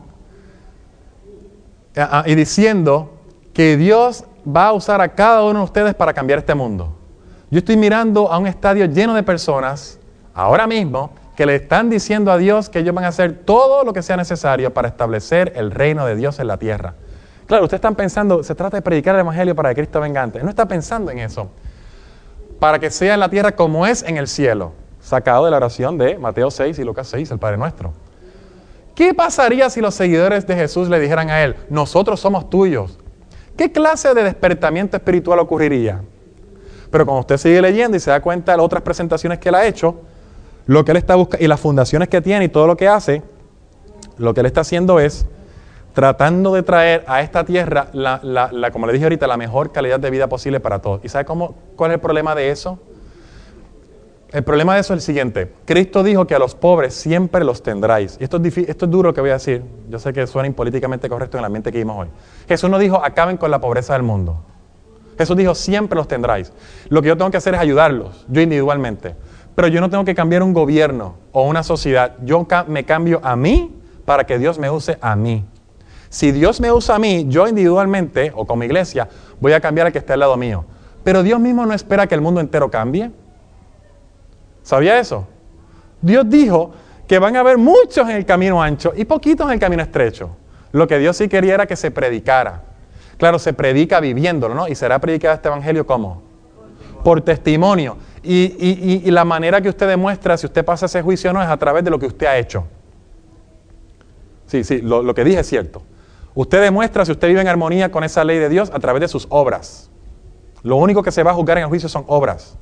Speaker 2: uh, y diciendo que Dios va a usar a cada uno de ustedes para cambiar este mundo. Yo estoy mirando a un estadio lleno de personas, ahora mismo, que le están diciendo a Dios que ellos van a hacer todo lo que sea necesario para establecer el reino de Dios en la tierra. Claro, ustedes están pensando, se trata de predicar el evangelio para que Cristo venga antes. No está pensando en eso. para que sea en la tierra como es en el cielo. Sacado de la oración de Mateo seis y Lucas seis, el Padre Nuestro. ¿Qué pasaría si los seguidores de Jesús le dijeran a él, nosotros somos tuyos? ¿Qué clase de despertamiento espiritual ocurriría? Pero cuando usted sigue leyendo y se da cuenta de las otras presentaciones que él ha hecho, lo que él está buscando y las fundaciones que tiene y todo lo que hace, lo que él está haciendo es tratando de traer a esta tierra, la, la, la, como le dije ahorita, la mejor calidad de vida posible para todos. ¿Y sabe cómo, cuál es el problema de eso? El problema de eso es el siguiente. Cristo dijo que a los pobres siempre los tendráis. Y esto es, difícil, esto es duro lo que voy a decir. Yo sé que suena impolíticamente correcto en el ambiente que vivimos hoy. Jesús no dijo, acaben con la pobreza del mundo. Jesús dijo, siempre los tendráis. Lo que yo tengo que hacer es ayudarlos, yo individualmente. Pero yo no tengo que cambiar un gobierno o una sociedad. Yo me cambio a mí para que Dios me use a mí. Si Dios me usa a mí, yo individualmente o como iglesia, voy a cambiar al que esté al lado mío. Pero Dios mismo no espera que el mundo entero cambie. ¿Sabía eso? Dios dijo que van a haber muchos en el camino ancho y poquitos en el camino estrecho. Lo que Dios sí quería era que se predicara. Claro, se predica viviéndolo, ¿no? Y será predicado este evangelio ¿cómo? Por testimonio. Y, y, y la manera que usted demuestra si usted pasa ese juicio o no es a través de lo que usted ha hecho. Sí, sí, lo, lo que dije es cierto. Usted demuestra si usted vive en armonía con esa ley de Dios a través de sus obras. Lo único que se va a juzgar en el juicio son obras.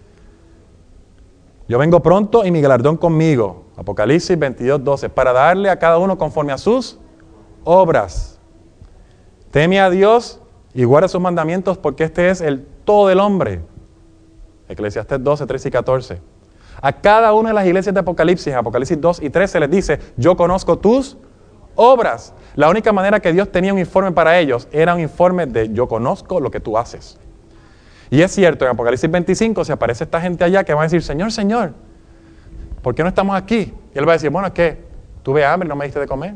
Speaker 2: Yo vengo pronto y mi galardón conmigo. Apocalipsis veintidós, doce. Para darle a cada uno conforme a sus obras. Teme a Dios y guarda sus mandamientos porque este es el todo del hombre. Eclesiastés doce, trece y catorce. A cada una de las iglesias de Apocalipsis, Apocalipsis dos y tres, se les dice, yo conozco tus obras. La única manera que Dios tenía un informe para ellos era un informe de yo conozco lo que tú haces. Y es cierto, en Apocalipsis veinticinco se aparece esta gente allá que va a decir, Señor, Señor, ¿por qué no estamos aquí? Y él va a decir, bueno, es que tuve hambre y no me diste de comer.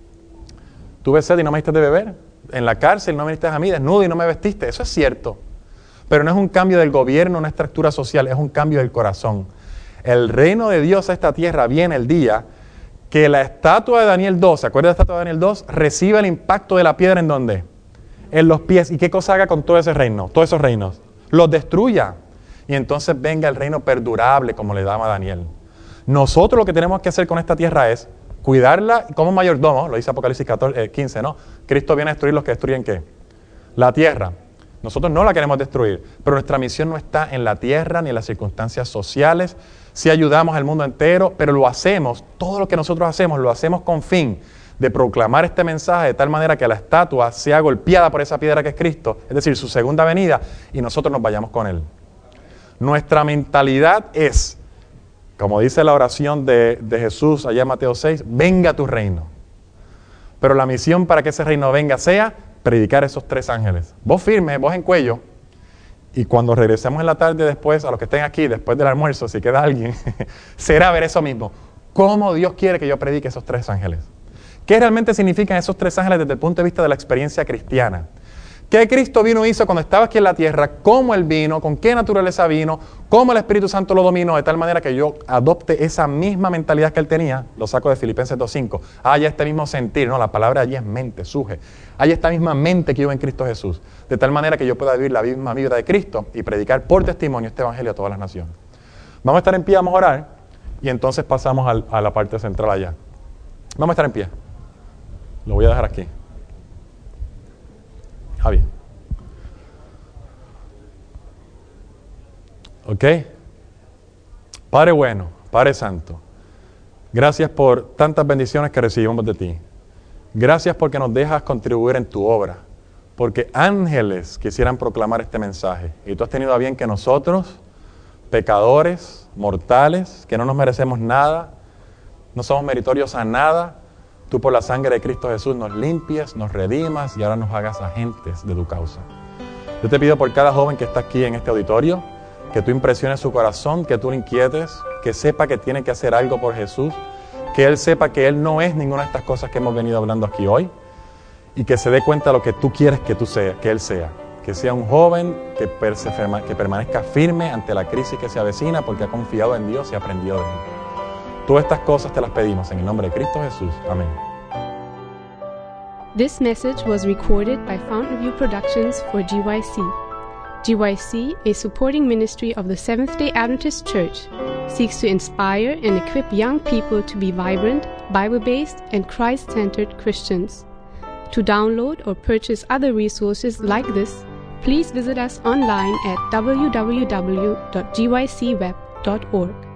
Speaker 2: Tuve sed y no me diste de beber. En la cárcel no me diste a mí, desnudo y no me vestiste. Eso es cierto. Pero no es un cambio del gobierno, una estructura social, es un cambio del corazón. El reino de Dios a esta tierra viene el día que la estatua de Daniel dos, ¿se acuerda de la estatua de Daniel dos? Recibe el impacto de la piedra ¿en dónde? En los pies. ¿Y qué cosa haga con todo ese reino? Todos esos reinos. Los destruya. Y entonces venga el reino perdurable como le daba a Daniel. Nosotros lo que tenemos que hacer con esta tierra es cuidarla como mayordomo, lo dice Apocalipsis catorce, eh, quince, ¿no? Cristo viene a destruir los que destruyen ¿qué? La tierra. Nosotros no la queremos destruir, pero nuestra misión no está en la tierra ni en las circunstancias sociales. Sí ayudamos al mundo entero, pero lo hacemos, todo lo que nosotros hacemos, lo hacemos con fin de proclamar este mensaje de tal manera que la estatua sea golpeada por esa piedra que es Cristo, es decir, su segunda venida, y nosotros nos vayamos con Él. Nuestra mentalidad es, como dice la oración de, de Jesús allá en Mateo seis, venga tu reino. Pero la misión para que ese reino venga sea predicar esos tres ángeles. Vos firme, vos en cuello, y cuando regresemos en la tarde después, a los que estén aquí, después del almuerzo, si queda alguien, será ver eso mismo. ¿Cómo Dios quiere que yo predique esos tres ángeles? ¿Qué realmente significan esos tres ángeles desde el punto de vista de la experiencia cristiana? ¿Qué Cristo vino y hizo cuando estaba aquí en la tierra? ¿Cómo Él vino? ¿Con qué naturaleza vino? ¿Cómo el Espíritu Santo lo dominó? De tal manera que yo adopte esa misma mentalidad que Él tenía. Lo saco de Filipenses dos cinco. Haya este mismo sentir. No, la palabra allí es mente, suje. Hay esta misma mente que yo en Cristo Jesús. De tal manera que yo pueda vivir la misma vida de Cristo y predicar por testimonio este evangelio a todas las naciones. Vamos a estar en pie, vamos a orar. Y entonces pasamos al, a la parte central allá. Vamos a estar en pie. Lo voy a dejar aquí. Javi. ¿Ok? Padre bueno, Padre santo, gracias por tantas bendiciones que recibimos de ti. Gracias porque nos dejas contribuir en tu obra. Porque ángeles quisieran proclamar este mensaje. Y tú has tenido a bien que nosotros, pecadores, mortales, que no nos merecemos nada, no somos meritorios a nada, tú por la sangre de Cristo Jesús nos limpias, nos redimas y ahora nos hagas agentes de tu causa. Yo te pido por cada joven que está aquí en este auditorio, que tú impresiones su corazón, que tú lo inquietes, que sepa que tiene que hacer algo por Jesús, que él sepa que él no es ninguna de estas cosas que hemos venido hablando aquí hoy y que se dé cuenta de lo que tú quieres que, tú sea, que él sea. Que sea un joven que, que permanezca firme ante la crisis que se avecina porque ha confiado en Dios y ha aprendido de Él. Todas estas cosas te las pedimos en el nombre de Cristo Jesús. Amén.
Speaker 1: This message was recorded by Fountain View Productions for G Y C. G Y C, a supporting ministry of the Seventh-day Adventist Church, seeks to inspire and equip young people to be vibrant, Bible-based, and Christ-centered Christians. To download or purchase other resources like this, please visit us online at w w w dot g y c web dot org.